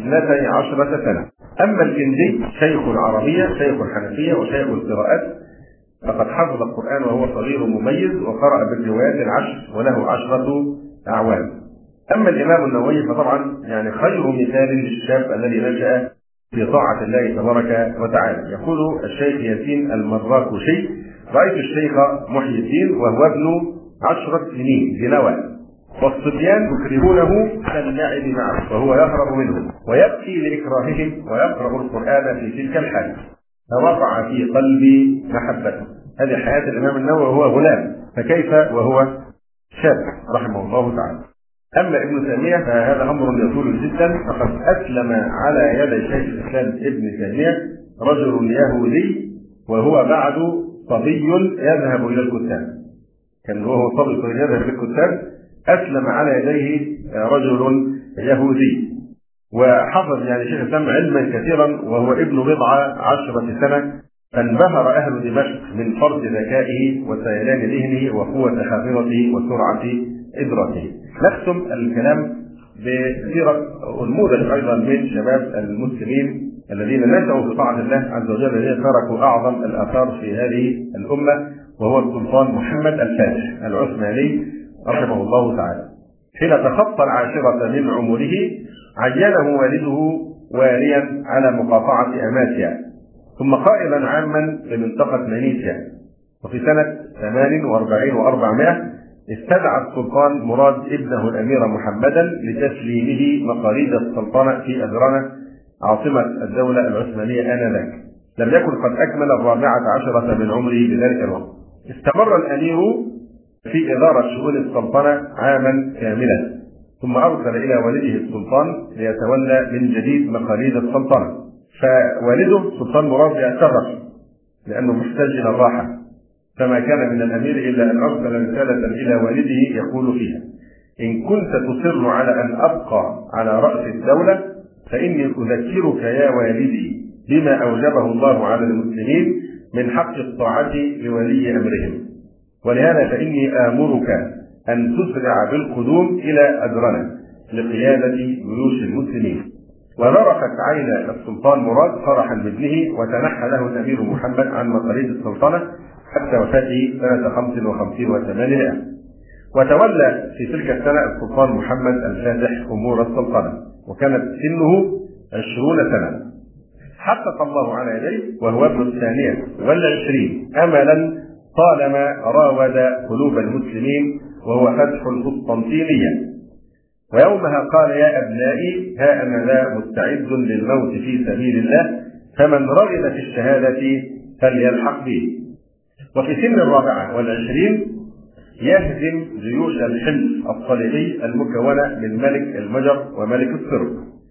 Speaker 1: 12 سنة. أما الكندي شيخ العربية، شيخ الحنفية، وشيخ القراءات، فقد حفظ القرآن وهو صغير مميز، وقرأ بالروايات 10 وله 10 أعوام. أما الإمام النووي فطبعا يعني خير مثال للشاب الذي نشأ في طاعة الله تبارك وتعالى. يقول الشيخ ياسين المراكشي: رأيت الشيخ محي الدين وهو ابن 10 سنين بنوى، والصبيان يكرهونه كاللاعب معه وهو يهرب منهم ويبكي لإكراههم ويقرأ القرآن في تلك الحال، فوقع في قلبي محبته. هذه حياة الإمام النووي وهو غلام، فكيف وهو شاب رحمه الله تعالى. أما ابن تيمية فهذا أمر يطول جدا، فقد أسلم على يد شيخ الإسلام ابن تيمية رجل يهودي وهو بعد صبي يذهب إلى الكتاب. كان وهو صبي يذهب إلى الكتاب أسلم على يديه رجل يهودي، وحفظ يعني شيخ الإسلام علما كثيرا وهو ابن 10 سنة. فانبهر أهل دمشق من فرط ذكائه وسيلان ذهنه وقوة حافظته وسرعة إدراكه. نختم الكلام بسيرة نموذج أيضا من شباب المسلمين الذين نشأوا في طاعة الله عز وجل، الذين تركوا أعظم الآثار في هذه الأمة، وهو السلطان محمد الفاتح العثماني رحمه الله تعالى. حين تخطى 10 من عمره عينه والده واليا على مقاطعة أماسيا، ثم قائدا عاما لمنطقة منيسيا. وفي سنة 48 و400 استدعى السلطان مراد ابنه الأمير محمدا لتسليمه مقاليد السلطنة في أدرانة عاصمة الدولة العثمانية آنذاك. لم يكن قد أكمل 14 من عمره بذلك الوقت. استمر الأمير في إدارة شؤون السلطنة عاما كاملا، ثم أرسل إلى والده السلطان ليتولى من جديد مقاليد السلطنة. فوالده السلطان مراد اعترف لأنه محتاج إلى الراحة، فما كان من الأمير إلا أن أرسل رسالة إلى والده يقول فيها: إن كنت تصر على أن أبقى على رأس الدولة فإني أذكرك يا والدي بما أوجبه الله على المسلمين من حق الطاعة لولي أمرهم، ولهذا فإني آمرك أن تسرع بالقدوم إلى أدرنة لقيادة جيوش المسلمين. ونرفت عين السلطان مراد فرحا بابنه، وتنحى له الأمير محمد عن مقاليد السلطنة حتى وفاته سنة 55 و800. وتولى في تلك السنة السلطان محمد الفاتح أمور السلطنة، وكانت سنه 20 سنة. حقق الله على يديه وهو ابن 22 أملا طالما راود قلوب المسلمين، وهو فتح القسطنطينية. ويومها قال: يا أبنائي، ها أنا ذا مستعد للموت في سبيل الله، فمن رغب في الشهادة فليلحق بي. وفي سن 24 يهزم جيوش الحمص الصليبي المكونة من ملك المجر وملك الصرب،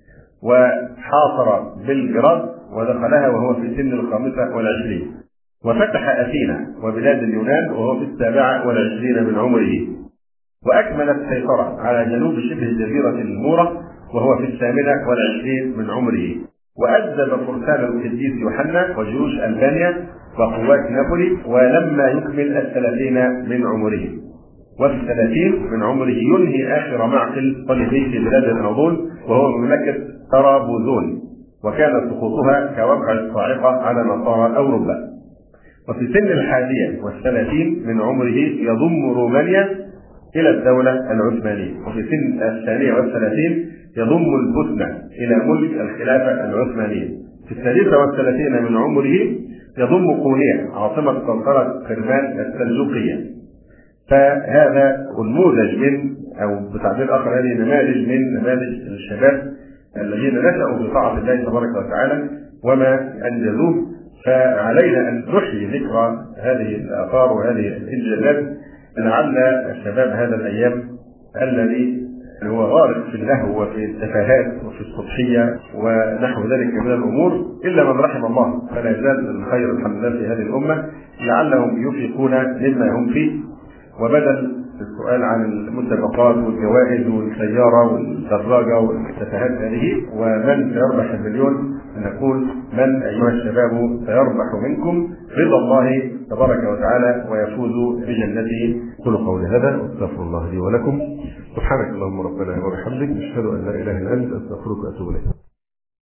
Speaker 1: وحاصر بلغراد ودخلها وهو في سن 25، وفتح أثينا وبلاد اليونان وهو في 27 من عمره، وأكمل السيطرة على جنوب شبه جزيرة المورة وهو في 28 من عمره، وأجذب فرسان القديس يوحنا وجيوش ألبانيا وقوات نابولي، ولما يكمل 30 من عمره. وفي 30 من عمره ينهي آخر معقل صليبي في بلاد الأناضول وهو مملكة طرابزون، وكان سقوطها كوقع الصاعقة على نصارى أوروبا. وفي سن 31 من عمره يضم رومانيا إلى الدولة العثمانية. وفي سن 32 يضم البوسنة إلى ملك الخلافة العثمانية. في 33 من عمره يضم قونية عاصمة سلطنة قرمان السلجوقية. فهذا نموذج من، أو بتعبير آخر هذه نماذج من نماذج الشباب الذين نشأوا في طاعة الله تبارك وتعالى وما أنجزوه. فعلينا أن نحيي ذكرى هذه الآثار وهذه الإنجازات لعل شباب هذا الأيام الذي هو غارق في اللهو وفي التفاهات وفي السطحية ونحو ذلك من الأمور إلا من رحم الله، فلا يزال الخير الحمد لله في هذه الأمة، لعلهم يفيقون مما هم فيه. وبدل السؤال عن المسابقات والجوائز والسيارة والدراجة والتفاهات هذه ومن سيربح المليون، نقول من أيها الشباب سيربح منكم رضا الله تبارك وتعالى ويفوز بجنته. قولوا قولي هذا واستغفر الله لي ولكم. سبحانك اللهم ربنا وبحمدك، نشهد أن لا إله إلا أنت، أستغفرك وأتوب إليك.